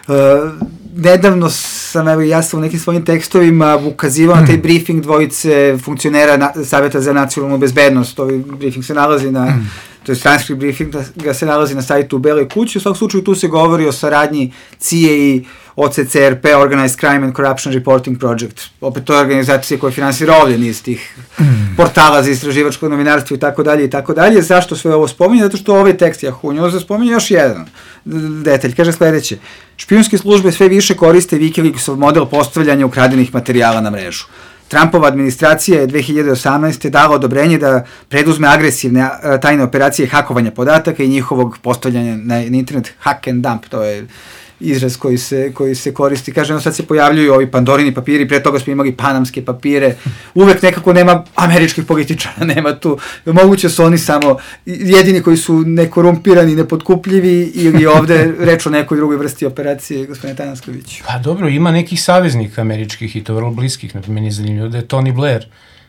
Nedavno sam, ja sam u nekim svojim tekstovima ukazivao na taj briefing dvojice funkcionera Saveta za nacionalnu bezbednost. Ovaj briefing se nalazi na, to je transkript briefing, ga se nalazi na sajtu u Beloj kući. U svakom slučaju tu se govori o saradnji CIA i OCCRP, Organized Crime and Corruption Reporting Project. Opet to je organizacija koja finansira ovdje niz tih portala za istraživačko novinarstvo i tako dalje i tako dalje. Zašto sve ovo spominje? Zato što ovaj tekst Jahunjoza spominje još jedan detalj. Kaže sledeće: špijunske službe sve više koriste Wikileaksov model postavljanja ukradenih materijala na mrežu. Trumpova administracija je 2018. dala odobrenje da preduzme agresivne tajne operacije hakovanja podataka i njihovog postavljanja na internet. Hack and dump, to je izraz koji se koristi. Kaže, sad se pojavljuju ovi Pandorini papiri, pre toga smo imali panamske papire, uvek nekako nema američkih političara, nema tu, moguće su oni samo jedini koji su nekorumpirani, nepotkupljivi, ili ovde reč o nekoj drugoj vrsti operacije, gospodine Tanasković. Pa dobro, ima nekih saveznika američkih i to vrlo bliskih, na meni je zanimljivo da je Tony Blair,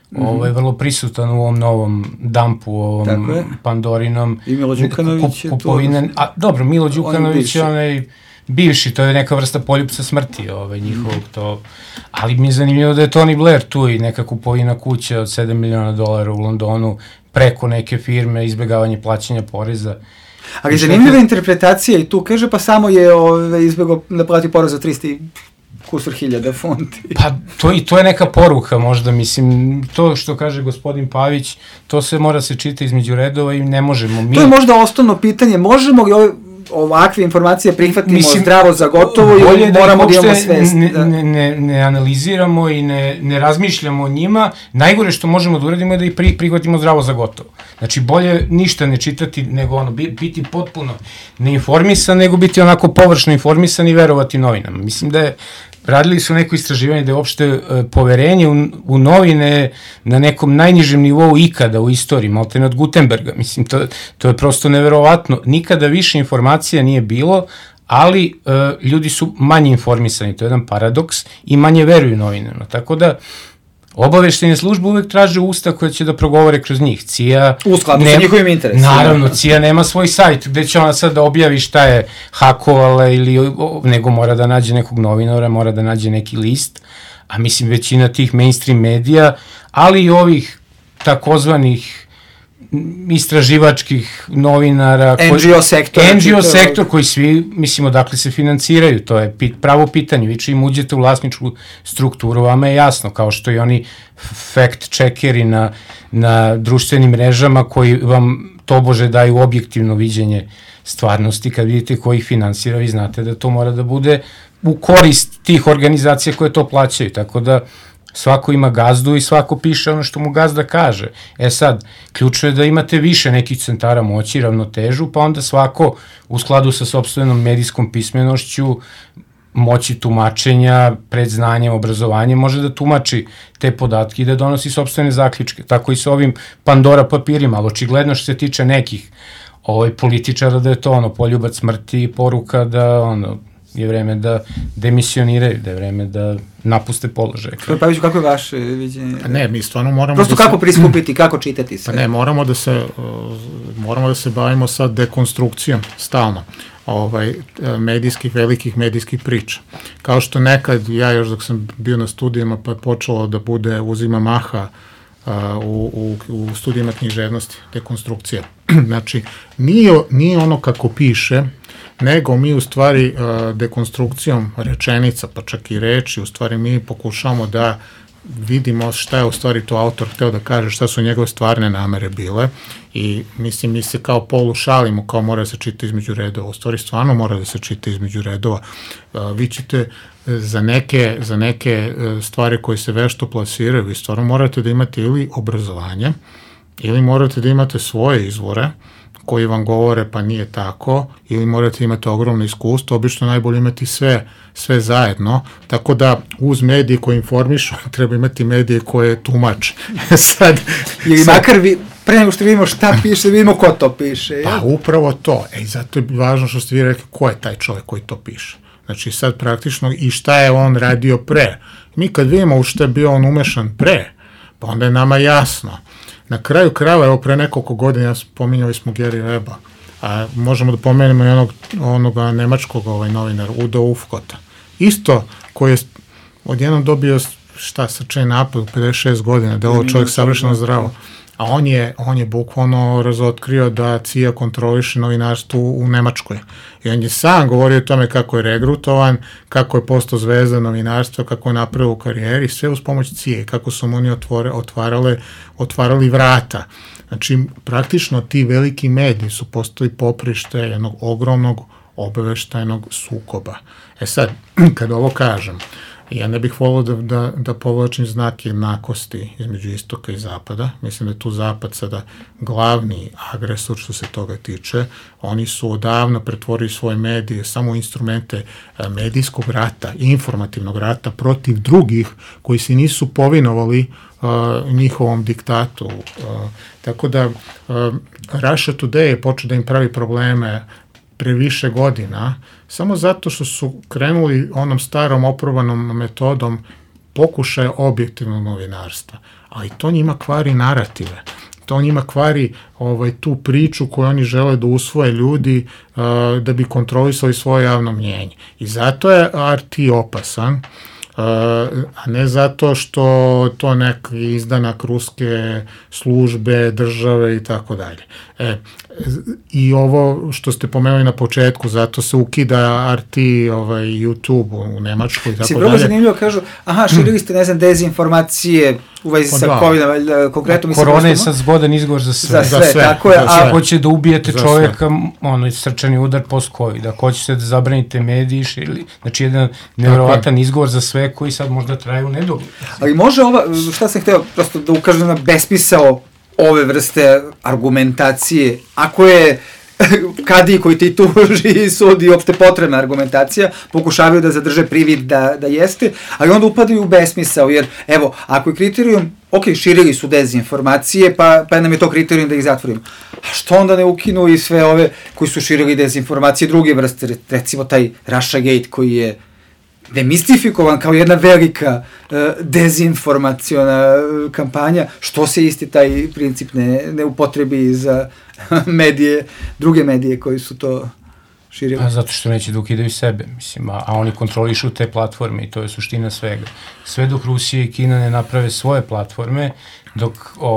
je vrlo prisutan u ovom novom dumpu, ovom Pandorinom. I Milo Đukanović je tu. Dobro, Milo Đukanović je onaj bivši, to je neka vrsta poljupca smrti njihovog to, ali mi je zanimljivo da je Tony Blair tu i neka kupovina kuće od $7 miliona u Londonu preko neke firme, izbjegavanje plaćanja poreza. Ali zanimljiva interpretacija i tu kaže pa samo je izbjegao da plati porez za 300 kusur hiljada funti. Pa to je neka poruka možda, mislim, to što kaže gospodin Pavić, to se mora se čita između redova i ne možemo mi. To je možda osnovno pitanje, možemo li ovakve informacije prihvatimo zdravo za gotovo ili moramo da imamo svest? Ne analiziramo i ne razmišljamo o njima. Najgore što možemo da uradimo je da ih prihvatimo zdravo za gotovo. Znači, bolje ništa ne čitati, nego biti potpuno neinformisan, nego biti onako površno informisan i verovati novinama. Mislim da radili su neko istraživanje da je uopšte poverenje u novine na nekom najnižem nivou ikada u istoriji, maltene od Gutenberga. Mislim, to je prosto neverovatno. Nikada više informacija nije bilo, ali ljudi su manje informisani, to je jedan paradoks, i manje veruju novinama. Tako da, obaveštene službe uvek traže usta koje će da progovore kroz njih. CIA... U skladu sa njihovim interesima. Naravno, CIA nema svoj sajt gde će ona sad da objavi šta je hakovala, nego mora da nađe nekog novinara, mora da nađe neki list, a mislim većina tih mainstream medija, ali i ovih takozvanih istraživačkih novinara, NGO sektor koji svi, mislim, odakle se financiraju, to je pravo pitanje. Vi čim uđete u vlasničku strukturu, vama je jasno, kao što i oni fact-checkeri na društvenim mrežama koji vam tobože daju objektivno viđenje stvarnosti, kad vidite ko ih finansira, vi znate da to mora da bude u korist tih organizacija koje to plaćaju, tako da svako ima gazdu i svako piše ono što mu gazda kaže. Sad, ključno je da imate više nekih centara moći, ravnotežu, pa onda svako u skladu sa sopstvenom medijskom pismenošću, moći tumačenja, predznanjem, obrazovanjem, može da tumači te podatke i da donosi sopstvene zaključke. Tako i sa ovim Pandora papirima, ali očigledno što se tiče nekih političara da je to poljubac smrti i poruka da je vreme da demisioniraju, da je vreme da napuste položaj. Paviću, kako je vaše viđenje? Ne, mi stvarno moramo prosto kako priskupiti, kako čitati sve? Ne, moramo da se bavimo sad dekonstrukcijom, stalno, velikih medijskih priča. Kao što nekad, ja još dok sam bio na studijama, pa je počelo da uzima maha u studijama književnosti, dekonstrukcija. Znači, nije ono kako piše, nego mi u stvari dekonstrukcijom rečenica, pa čak i reči, u stvari mi pokušamo da vidimo šta je u stvari to autor hteo da kaže, šta su njegove stvarne namere bile i mislim mi se kao polu šalimo, kao mora da se čita između redova, u stvari stvarno mora da se čita između redova. Vi ćete za neke stvari koje se vešto plasiraju, vi stvarno morate da imate ili obrazovanje, ili morate da imate svoje izvore koji vam govore pa nije tako, ili morate imati ogromno iskustvo, obično najbolje imati sve zajedno, tako da uz medije koje informišu, treba imati medije koje tumače. Ili makar pre nego što vidimo šta piše, vidimo ko to piše. Pa upravo to. I zato je važno što ste vi rekli ko je taj čovjek koji to piše. Znači sad praktično i šta je on radio pre. Mi kad vidimo u šta je bio on umešan pre, pa onda je nama jasno. Na kraju krajeva, evo pre nekoliko godina, spominjali smo Gary Weba, a možemo da pomenemo i onoga nemačkog novinara, Udo Ufkota. Isto, koji je odjednom dobio srčani napad u 56 godina, da je ovo čovjek savršeno zdravo. A on je bukvalno razotkrio da CIA kontroliše novinarstvo u Nemačkoj. I on je sam govorio o tome kako je regrutovan, kako je postao zvezda novinarstva, kako je napravio u karijeri, sve uz pomoć CIA, kako su mu oni otvarali vrata. Znači, praktično ti veliki mediji su postali poprište jednog ogromnog obaveštajnog sukoba. Sad, kad ovo kažem, ja ne bih volio da povlačim znak jednakosti između istoka i zapada. Mislim da je tu zapad sada glavni agresor što se toga tiče. Oni su odavno pretvorili svoje medije samo u instrumente medijskog rata, informativnog rata protiv drugih koji se nisu povinovali njihovom diktatu. Tako da Russia Today je počeo da im pravi probleme pre više godina, samo zato što su krenuli onom starom oprobanom metodom pokušaja objektivnog novinarstva. Ali to njima kvari narative. To njima kvari tu priču koju oni žele da usvoje ljudi da bi kontrolisali svoje javno mnjenje. I zato je RT opasan, a ne zato što to neki izdanak ruske službe, države i tako dalje. I ovo što ste pomenuli na početku, zato se ukida RT, YouTube u Nemačkoj i tako dalje. Vrlo zanimljivo kažu, širili ste, ne znam, dezinformacije u vezi sa COVID-om, konkretno mislim... Korona je sad zgodan izgovor za sve. Za sve, tako je. Ako hoće da ubijete čovjeka, srčani udar post-COVID, ako hoćete da zabranite mediji, znači jedan nevjerovatan izgovor za sve koji sad možda traju u nedogled. Ali može šta sam hteo prosto da ukažem na besmisao ove vrste argumentacije, ako je kadiji koji ti tuži i sudi uopšte potrebna argumentacija, pokušavaju da zadrže privid da jeste, ali onda upadaju u besmisao, jer evo, ako je kriterijum, širili su dezinformacije, pa nam je to kriterijum da ih zatvorimo. A što onda ne ukinu i sve ove koji su širili dezinformacije druge vrste, recimo taj Russiagate koji je demistifikovan kao jedna velika dezinformaciona kampanja, što se isti taj princip ne upotrebi za medije, druge medije koji su to širili? Zato što neće da ukidaju sebe, mislim, a oni kontrolišu te platforme i to je suština svega. Sve dok Rusija i Kina ne naprave svoje platforme, dok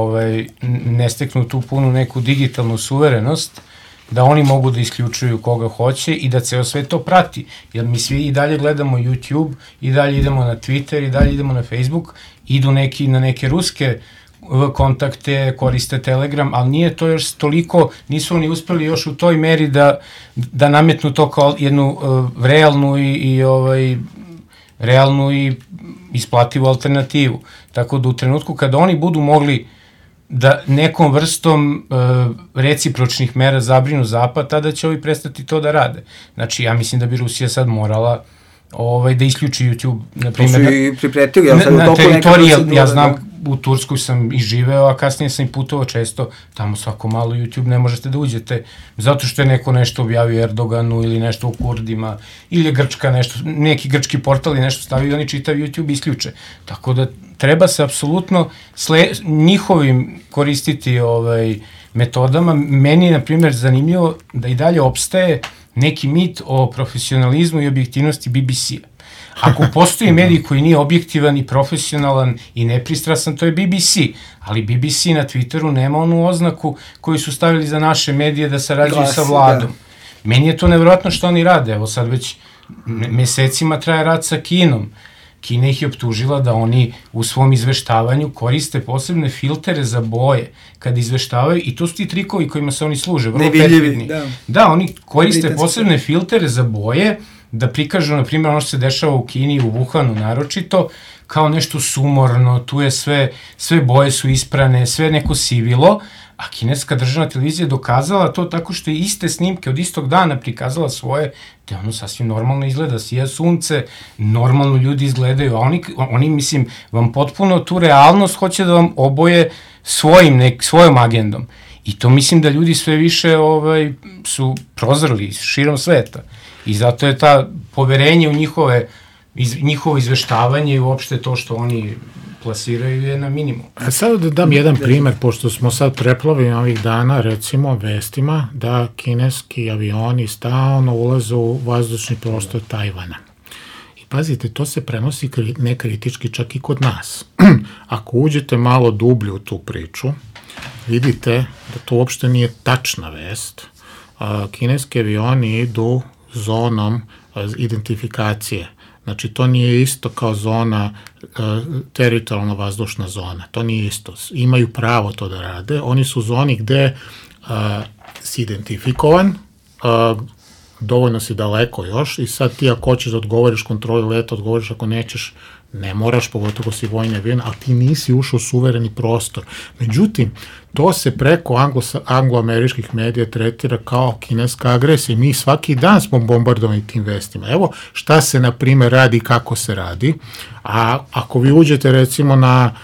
ne steknu tu punu neku digitalnu suverenost, da oni mogu da isključuju koga hoće i da ceo sve to prati. Jer mi svi i dalje gledamo YouTube, i dalje idemo na Twitter, i dalje idemo na Facebook, idu na neke ruske kontakte, koriste Telegram, ali nije to još toliko, nisu oni uspeli još u toj meri da nametnu to kao jednu realnu i isplativu alternativu. Tako da u trenutku kada oni budu mogli da nekom vrstom recipročnih mera zabrinu Zapad, tada će ovi prestati to da rade. Znači, ja mislim da bi Rusija sad morala da isključi YouTube, na primjer. To su i pripretili, na teritoriji, ja znam, u Turskoj sam i živeo, a kasnije sam i putovao često, tamo svako malo YouTube ne možete da uđete, zato što je neko nešto objavio Erdoganu ili nešto u Kurdima, ili je Grčka nešto, neki grčki portal je nešto stavio i oni čitaju YouTube i isključe. Tako da treba se apsolutno njihovim koristiti metodama. Meni je, na primjer, zanimljivo da i dalje opstaje neki mit o profesionalizmu i objektivnosti BBC-a. Ako postoji medij koji nije objektivan i profesionalan i nepristrasan, to je BBC. Ali BBC na Twitteru nema onu oznaku koju su stavili za naše medije da sarađuju sa vladom. Meni je to nevjerojatno što oni rade. Evo sad već mesecima traje rad sa Kinom. Kina ih je optužila da oni u svom izveštavanju koriste posebne filtere za boje kad izveštavaju i to su ti trikovi kojima se oni služe, vrlo perfidni. Da, oni koriste posebne filtere za boje da prikažu, na primjer, ono što se dešava u Kini, u Wuhanu naročito, kao nešto sumorno, tu je sve boje su isprane, sve neko sivilo, a kineska državna televizija je dokazala to tako što je iste snimke od istog dana prikazala svoje, te ono sasvim normalno izgleda, sija sunce, normalno ljudi izgledaju, a oni mislim, vam potpuno tu realnost hoće da vam oboje svojom agendom. I to mislim da ljudi sve više su prozrli širom sveta. I zato je ta poverenje u njihovo izveštavanje i uopšte to što oni plasiraju je na minimum. A sad da dam jedan primer, pošto smo sad preplavili ovih dana, recimo, vestima da kineski avioni stalno ulaze u vazdušni prostor Tajvana. I pazite, to se prenosi nekritički čak i kod nas. Ako uđete malo dublje u tu priču, vidite da to uopšte nije tačna vest. Kineski avioni idu zonom identifikacije. Znači, to nije isto kao zona, teritorijalna vazdušna zona. To nije isto. Imaju pravo to da rade. Oni su u zoni gde si identifikovan, dovoljno si daleko još i sad ti ako hoćeš da odgovoriš kontroli leta, odgovoriš, ako nećeš, ne moraš, pogotovo si vojni avion, ali ti nisi ušao u suvereni prostor. Međutim, to se preko anglo-američkih medija tretira kao kineska agresija. Mi svaki dan smo bombardovani tim vestima. Evo šta se, na primer, radi i kako se radi. A ako vi uđete, recimo, na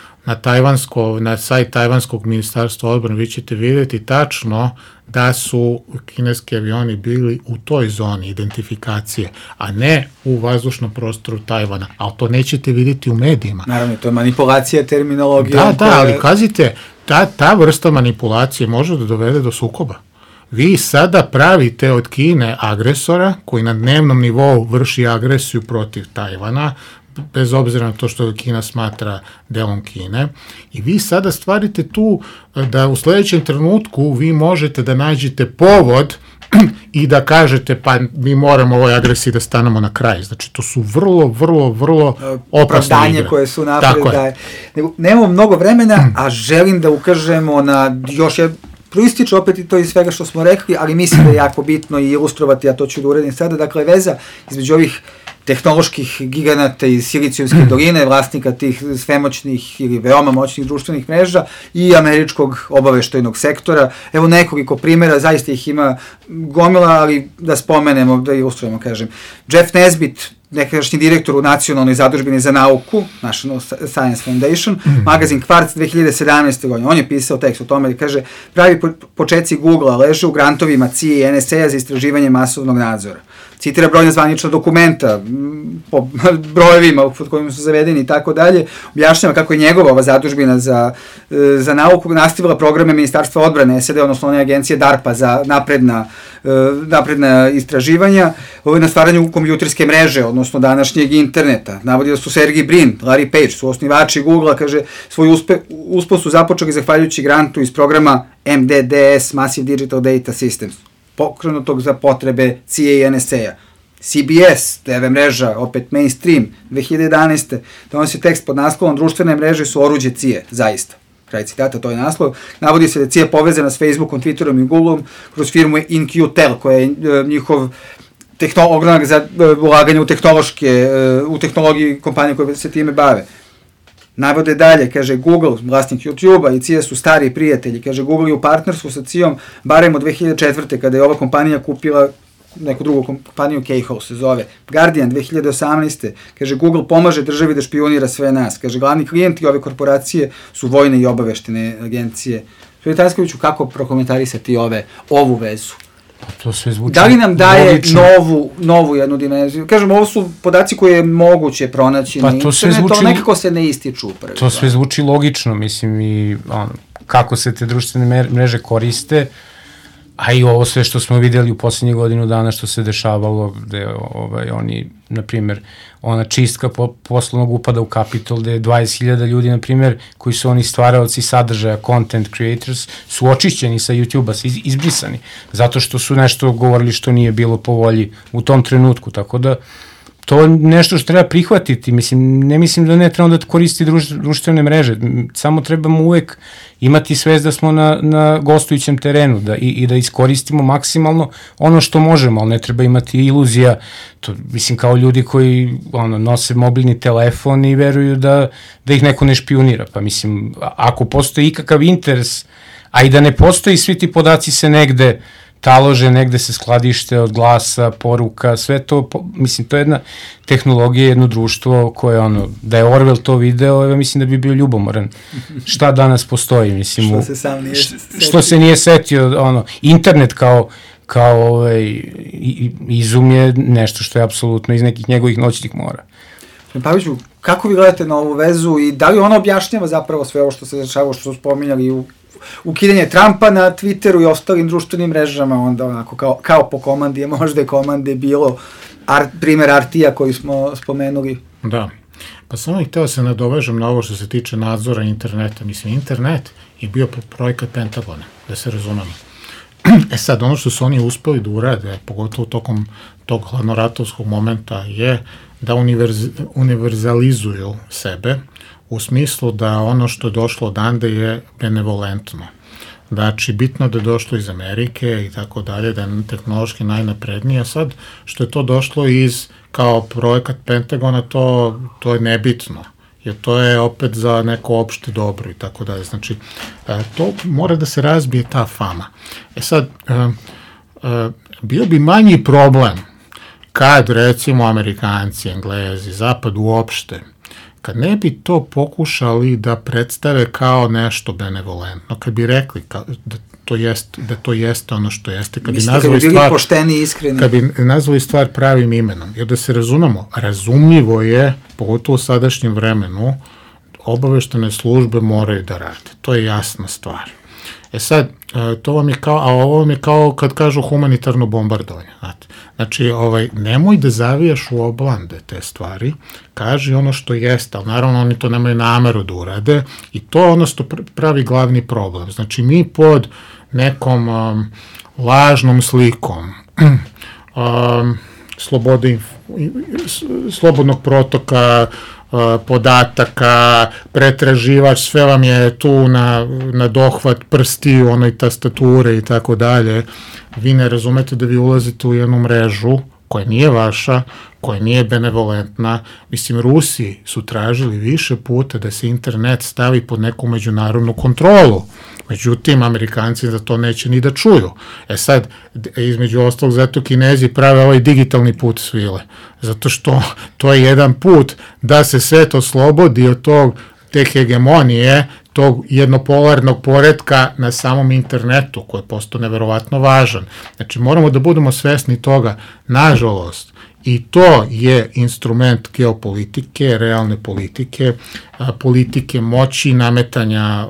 sajt tajvanskog ministarstva odbrane, vi ćete vidjeti tačno da su kineski avioni bili u toj zoni identifikacije, a ne u vazdušnom prostoru Tajvana. Ali to nećete vidjeti u medijima. Naravno, to je manipulacija terminologije. Da, ali kazite, ta vrsta manipulacije može da dovede do sukoba. Vi sada pravite od Kine agresora koji na dnevnom nivou vrši agresiju protiv Tajvana, bez obzira na to što Kina smatra delom Kine. I vi sada stvarite tu da u sledećem trenutku vi možete da nađete povod i da kažete pa mi moramo ovoj agresiji da stanemo na kraj. Znači to su vrlo opasne igre. Koje su napred daje. Nemamo mnogo vremena, a želim da ukažemo na još jedno, proističe opet i to iz svega što smo rekli, ali mislim da je jako bitno i ilustrovati, a to ću da uradim sada, dakle veza između ovih tehnoloških giganata iz Silicijumske doline, vlasnika tih svemoćnih ili veoma moćnih društvenih mreža i američkog obaveštajnog sektora. Evo nekoliko primjera, zaista ih ima gomila, ali da spomenemo, da ilustrujemo, kažem. Jeff Nesbitt, nekadašnji direktor u Nacionalnoj zadužbini za nauku, National Science Foundation, magazin Quartz 2017. godine. On je pisao tekst o tome, kaže, pravi početci Google-a leže u grantovima CIA i NSA za istraživanje masovnog nadzora. Citira brojna zvanična dokumenta po brojevima pod kojima su zavedeni i tako dalje, objašnjava kako je njegova ova zadužbina za nauku nastavila programe Ministarstva odbrane SAD, odnosno one agencije DARPA za napredna istraživanja na stvaranju kompjuterske mreže, odnosno današnjeg interneta. Navodi da su Sergey Brin, Larry Page, su osnivači Google-a, kaže, svoj uspeh su započeli zahvaljujući grantu iz programa MDDS, Massive Digital Data Systems, pokrenutog za potrebe CIA i NSA-a. CBS, TV mreža, opet mainstream, 2011. donosi tekst pod naslovom društvene mreže su oruđe CIA, zaista. Kraj citata, to je naslov. Navodi se da je CIA povezana s Facebookom, Twitterom i Googleom kroz firmu InQtel, koja je njihov ogranak za ulaganje u tehnologiji kompanije koje se time bave. Navode dalje, kaže Google, vlasnik YouTube-a i CIA su stari prijatelji, kaže Google je u partnerstvu sa CIA-om barem od 2004. kada je ova kompanija kupila neku drugu kompaniju, Keyhoe se zove. Guardian 2018. kaže Google pomaže državi da špionira sve nas, kaže glavni klijenti ove korporacije su vojne i obaveštene agencije. Gospodin Taskoviću, kako prokomentarisati ovu vezu? To sve zvuči da li nam daje logično. novu jednu dimenziju? Kažem, ovo su podaci koje je moguće pronaći na internetu, to nekako se ne ističu upravo. To sve zvuči logično, mislim, i kako se te društvene mreže koriste, a i ovo sve što smo videli u poslednjih godinu dana što se dešavalo, gde oni, na primjer, ona čistka poslovnog upada u Capitol, gde je 20.000 ljudi, na primjer, koji su oni stvaraoci sadržaja, content creators, su očišćeni sa YouTube-a, su izbrisani, zato što su nešto govorili što nije bilo po volji u tom trenutku, tako da to je nešto što treba prihvatiti, mislim, ne mislim da ne trebamo da koristi društvene mreže, samo trebamo uvek imati svest da smo na gostujućem terenu i da iskoristimo maksimalno ono što možemo, ali ne treba imati iluzija, to, mislim, kao ljudi koji nose mobilni telefon i veruju da ih neko ne špijunira, pa mislim, ako postoji ikakav interes, a i da ne postoji, svi ti podaci se negde talože, negde se skladište od glasa, poruka, sve to, mislim, to je jedna tehnologija, jedno društvo koje, da je Orwell to video, ja mislim da bi bio ljubomoran. Šta danas postoji, mislim, što se nije setio, internet kao izum je nešto što je apsolutno iz nekih njegovih noćnih mora. Paviću, kako vi gledate na ovu vezu i da li ona objašnjava zapravo sve ovo što se dešava, što su spominjali u ukidanje Trumpa na Twitteru i ostalim društvenim mrežama, onda onako kao po komandi, možda je komande bilo primer RT-a koji smo spomenuli. Da, pa samo hteo se nadovežem na ovo što se tiče nadzora interneta. Mislim, internet je bio projekat Pentagona, da se razumemo. Sad, ono što su oni uspeli da urade, pogotovo tokom tog hladnoratovskog momenta, je da univerzalizuju sebe, u smislu da ono što je došlo odande je benevolentno. Znači, bitno da je došlo iz Amerike i tako dalje, da je tehnološki najnaprednije. Sad, što je to došlo kao projekat Pentagona, to je nebitno, jer to je opet za neko opšte dobro i tako dalje. Znači, to mora da se razbije ta fama. Sad, bio bi manji problem kad, recimo, Amerikanci, Englezi, Zapad uopšte, kad ne bi to pokušali da predstave kao nešto benevolentno, kad bi rekli da to jeste ono što jeste, kad bi nazvali stvar pravim imenom, jer da se razumemo, razumljivo je, pogotovo u sadašnjem vremenu, obaveštene službe moraju da rade, to je jasna stvar. Sad, to vam je kao, a ovo vam je kao kad kažu humanitarno bombardovanje, znate. Znači, nemoj da zavijaš u oblande te stvari, kaži ono što jeste, ali naravno oni to nemaju nameru da urade i to je ono što pravi glavni problem. Znači, mi pod nekom lažnom slikom slobodnog protoka, podataka, pretraživač, sve vam je tu na dohvat prstiju, tastature i tako dalje. Vi ne razumete da vi ulazite u jednu mrežu koja nije vaša, koja nije benevolentna. Mislim, Rusi su tražili više puta da se internet stavi pod neku međunarodnu kontrolu. Međutim, Amerikanci za to neće ni da čuju. Sad, između ostalog, zato Kinezi prave ovaj digitalni put svile. Zato što to je jedan put da se svet oslobodi od te hegemonije, tog jednopolarnog poretka na samom internetu, koji je postao neverovatno važan. Znači, moramo da budemo svesni toga, nažalost, i to je instrument geopolitike, realne politike, politike moći, nametanja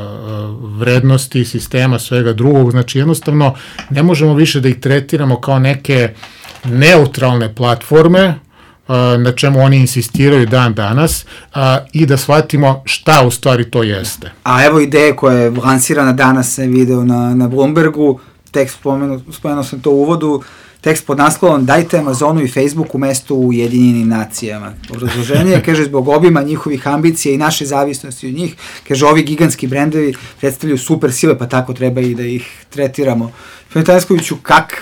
vrednosti, sistema, svega drugog. Znači, jednostavno, ne možemo više da ih tretiramo kao neke neutralne platforme, na čemu oni insistiraju dan danas i da shvatimo šta u stvari to jeste. A evo ideje koja je lansirana danas, sam video na Bloombergu, tekst spomenuo sam to u uvodu, tekst pod naslovom "Dajte Amazonu i Facebooku mesto u Ujedinjenim nacijama". Obrazloženje, kaže, zbog obima njihovih ambicija i naše zavisnosti od njih, kaže, ovi gigantski brendovi predstavljaju super sile, pa tako treba i da ih tretiramo. Tanjskoviću,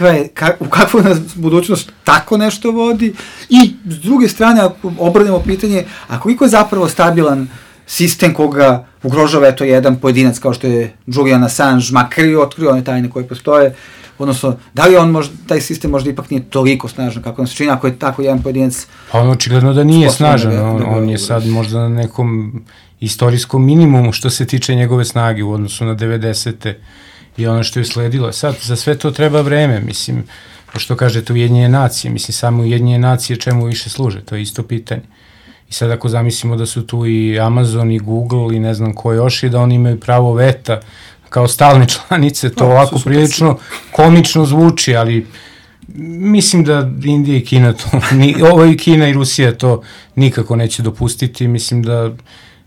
u kakvu nas budućnost tako nešto vodi? I s druge strane, ako obradimo pitanje, a koliko je zapravo stabilan sistem koga ugrožava jedan pojedinac kao što je Julian Assange, makar i otkrio one tajne koje postoje, odnosno, da li taj sistem možda ipak nije toliko snažan kako nam se čini, ako je tako jedan pojedinac? Pa očigledno da nije snažan, on je sad možda na nekom istorijskom minimumu što se tiče njegove snage u odnosu na 90. i ono što je sledilo. Sad, za sve to treba vreme, mislim, pošto kažete Ujedinjene nacije, mislim, samo Ujedinjene nacije čemu više služe, to je isto pitanje. I sad ako zamislimo da su tu i Amazon i Google i ne znam ko još i da oni imaju pravo veta kao stalne članice, to ovako prilično komično zvuči, ali mislim da Indija i Kina to, Kina i Rusija to nikako neće dopustiti, mislim da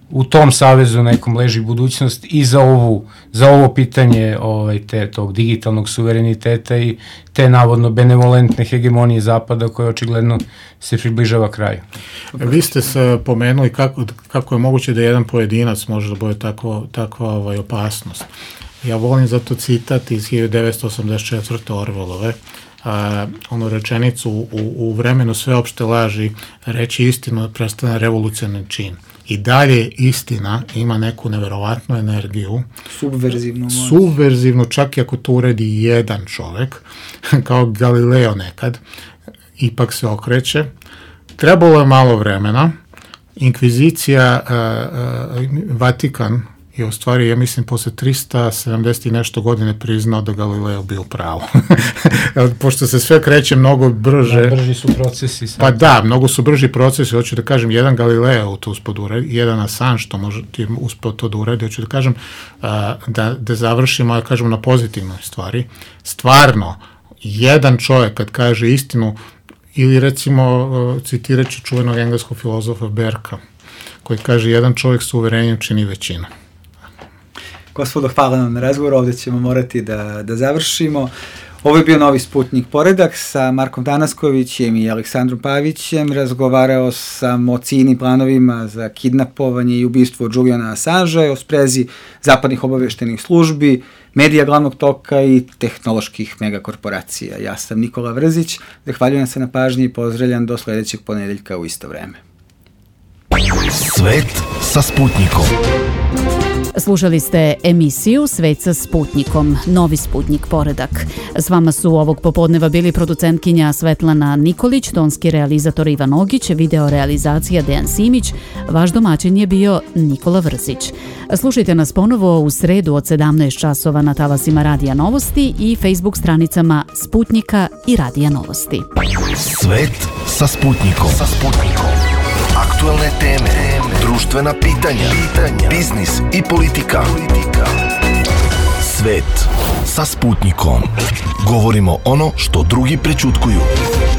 u tom savezu nekom leži budućnost i za ovo pitanje tog digitalnog suvereniteta i te navodno benevolentne hegemonije Zapada koja očigledno se približava kraju. Vi ste se pomenuli kako je moguće da jedan pojedinac može da bude takva opasnost. Ja volim zato citat iz 1984. Orwellove, onu rečenicu u vremenu sveopšte laži reći istinu predstavlja revolucionarni čin. I dalje istina ima neku neverovatnu energiju. Subverzivnu, čak i ako to uredi jedan čovek, kao Galileo nekad, ipak se okreće. Trebalo je malo vremena. Inkvizicija, Vatikan je u stvari, ja mislim, posle 370 i nešto godine priznao da Galileo bio pravo. Pošto se sve kreće mnogo brže. Da, brži su procesi. Pa da, mnogo su brži procesi. Hoću da kažem, jedan Galileo to uspod uredi, jedan Assange to može uspod to da uredi. Hoću da kažem, da završimo, da kažem, na pozitivnoj stvari. Stvarno, jedan čovjek kad kaže istinu, ili recimo citirajući čuvenog engleskog filozofa Berka, koji kaže jedan čovjek sa uverenjem čini većinu. Gospodo, hvala nam na razgovor, ovdje ćemo morati da završimo. Ovo je bio Novi Sputnik Poredak sa Markom Tanaskovićem i Aleksandrom Pavićem. Razgovarao sam o ciljnim planovima za kidnapovanje i ubistvo Juliana Assangea, o sprezi zapadnih obaveštenih službi, medija glavnog toka i tehnoloških megakorporacija. Ja sam Nikola Vrzić, zahvaljujem se na pažnji i pozdravljam do sledećeg ponedeljka u isto vreme. Svet sa Sputnikom. Slušali ste emisiju Svet sa Sputnikom, Novi Sputnik Poredak. S vama su ovog popodneva bili producentkinja Svetlana Nikolić, tonski realizator Ivan Ogić, video realizacija Dejan Simić, vaš domaćin je bio Nikola Vrzić. Slušajte nas ponovo u sredu od 17 časova na talasima Radija Novosti i Facebook stranicama Sputnika i Radija Novosti. Svet sa Sputnikom. Aktualne teme, društvena pitanja, biznis i politika. Svet sa Sputnikom. Govorimo ono što drugi prećutkuju.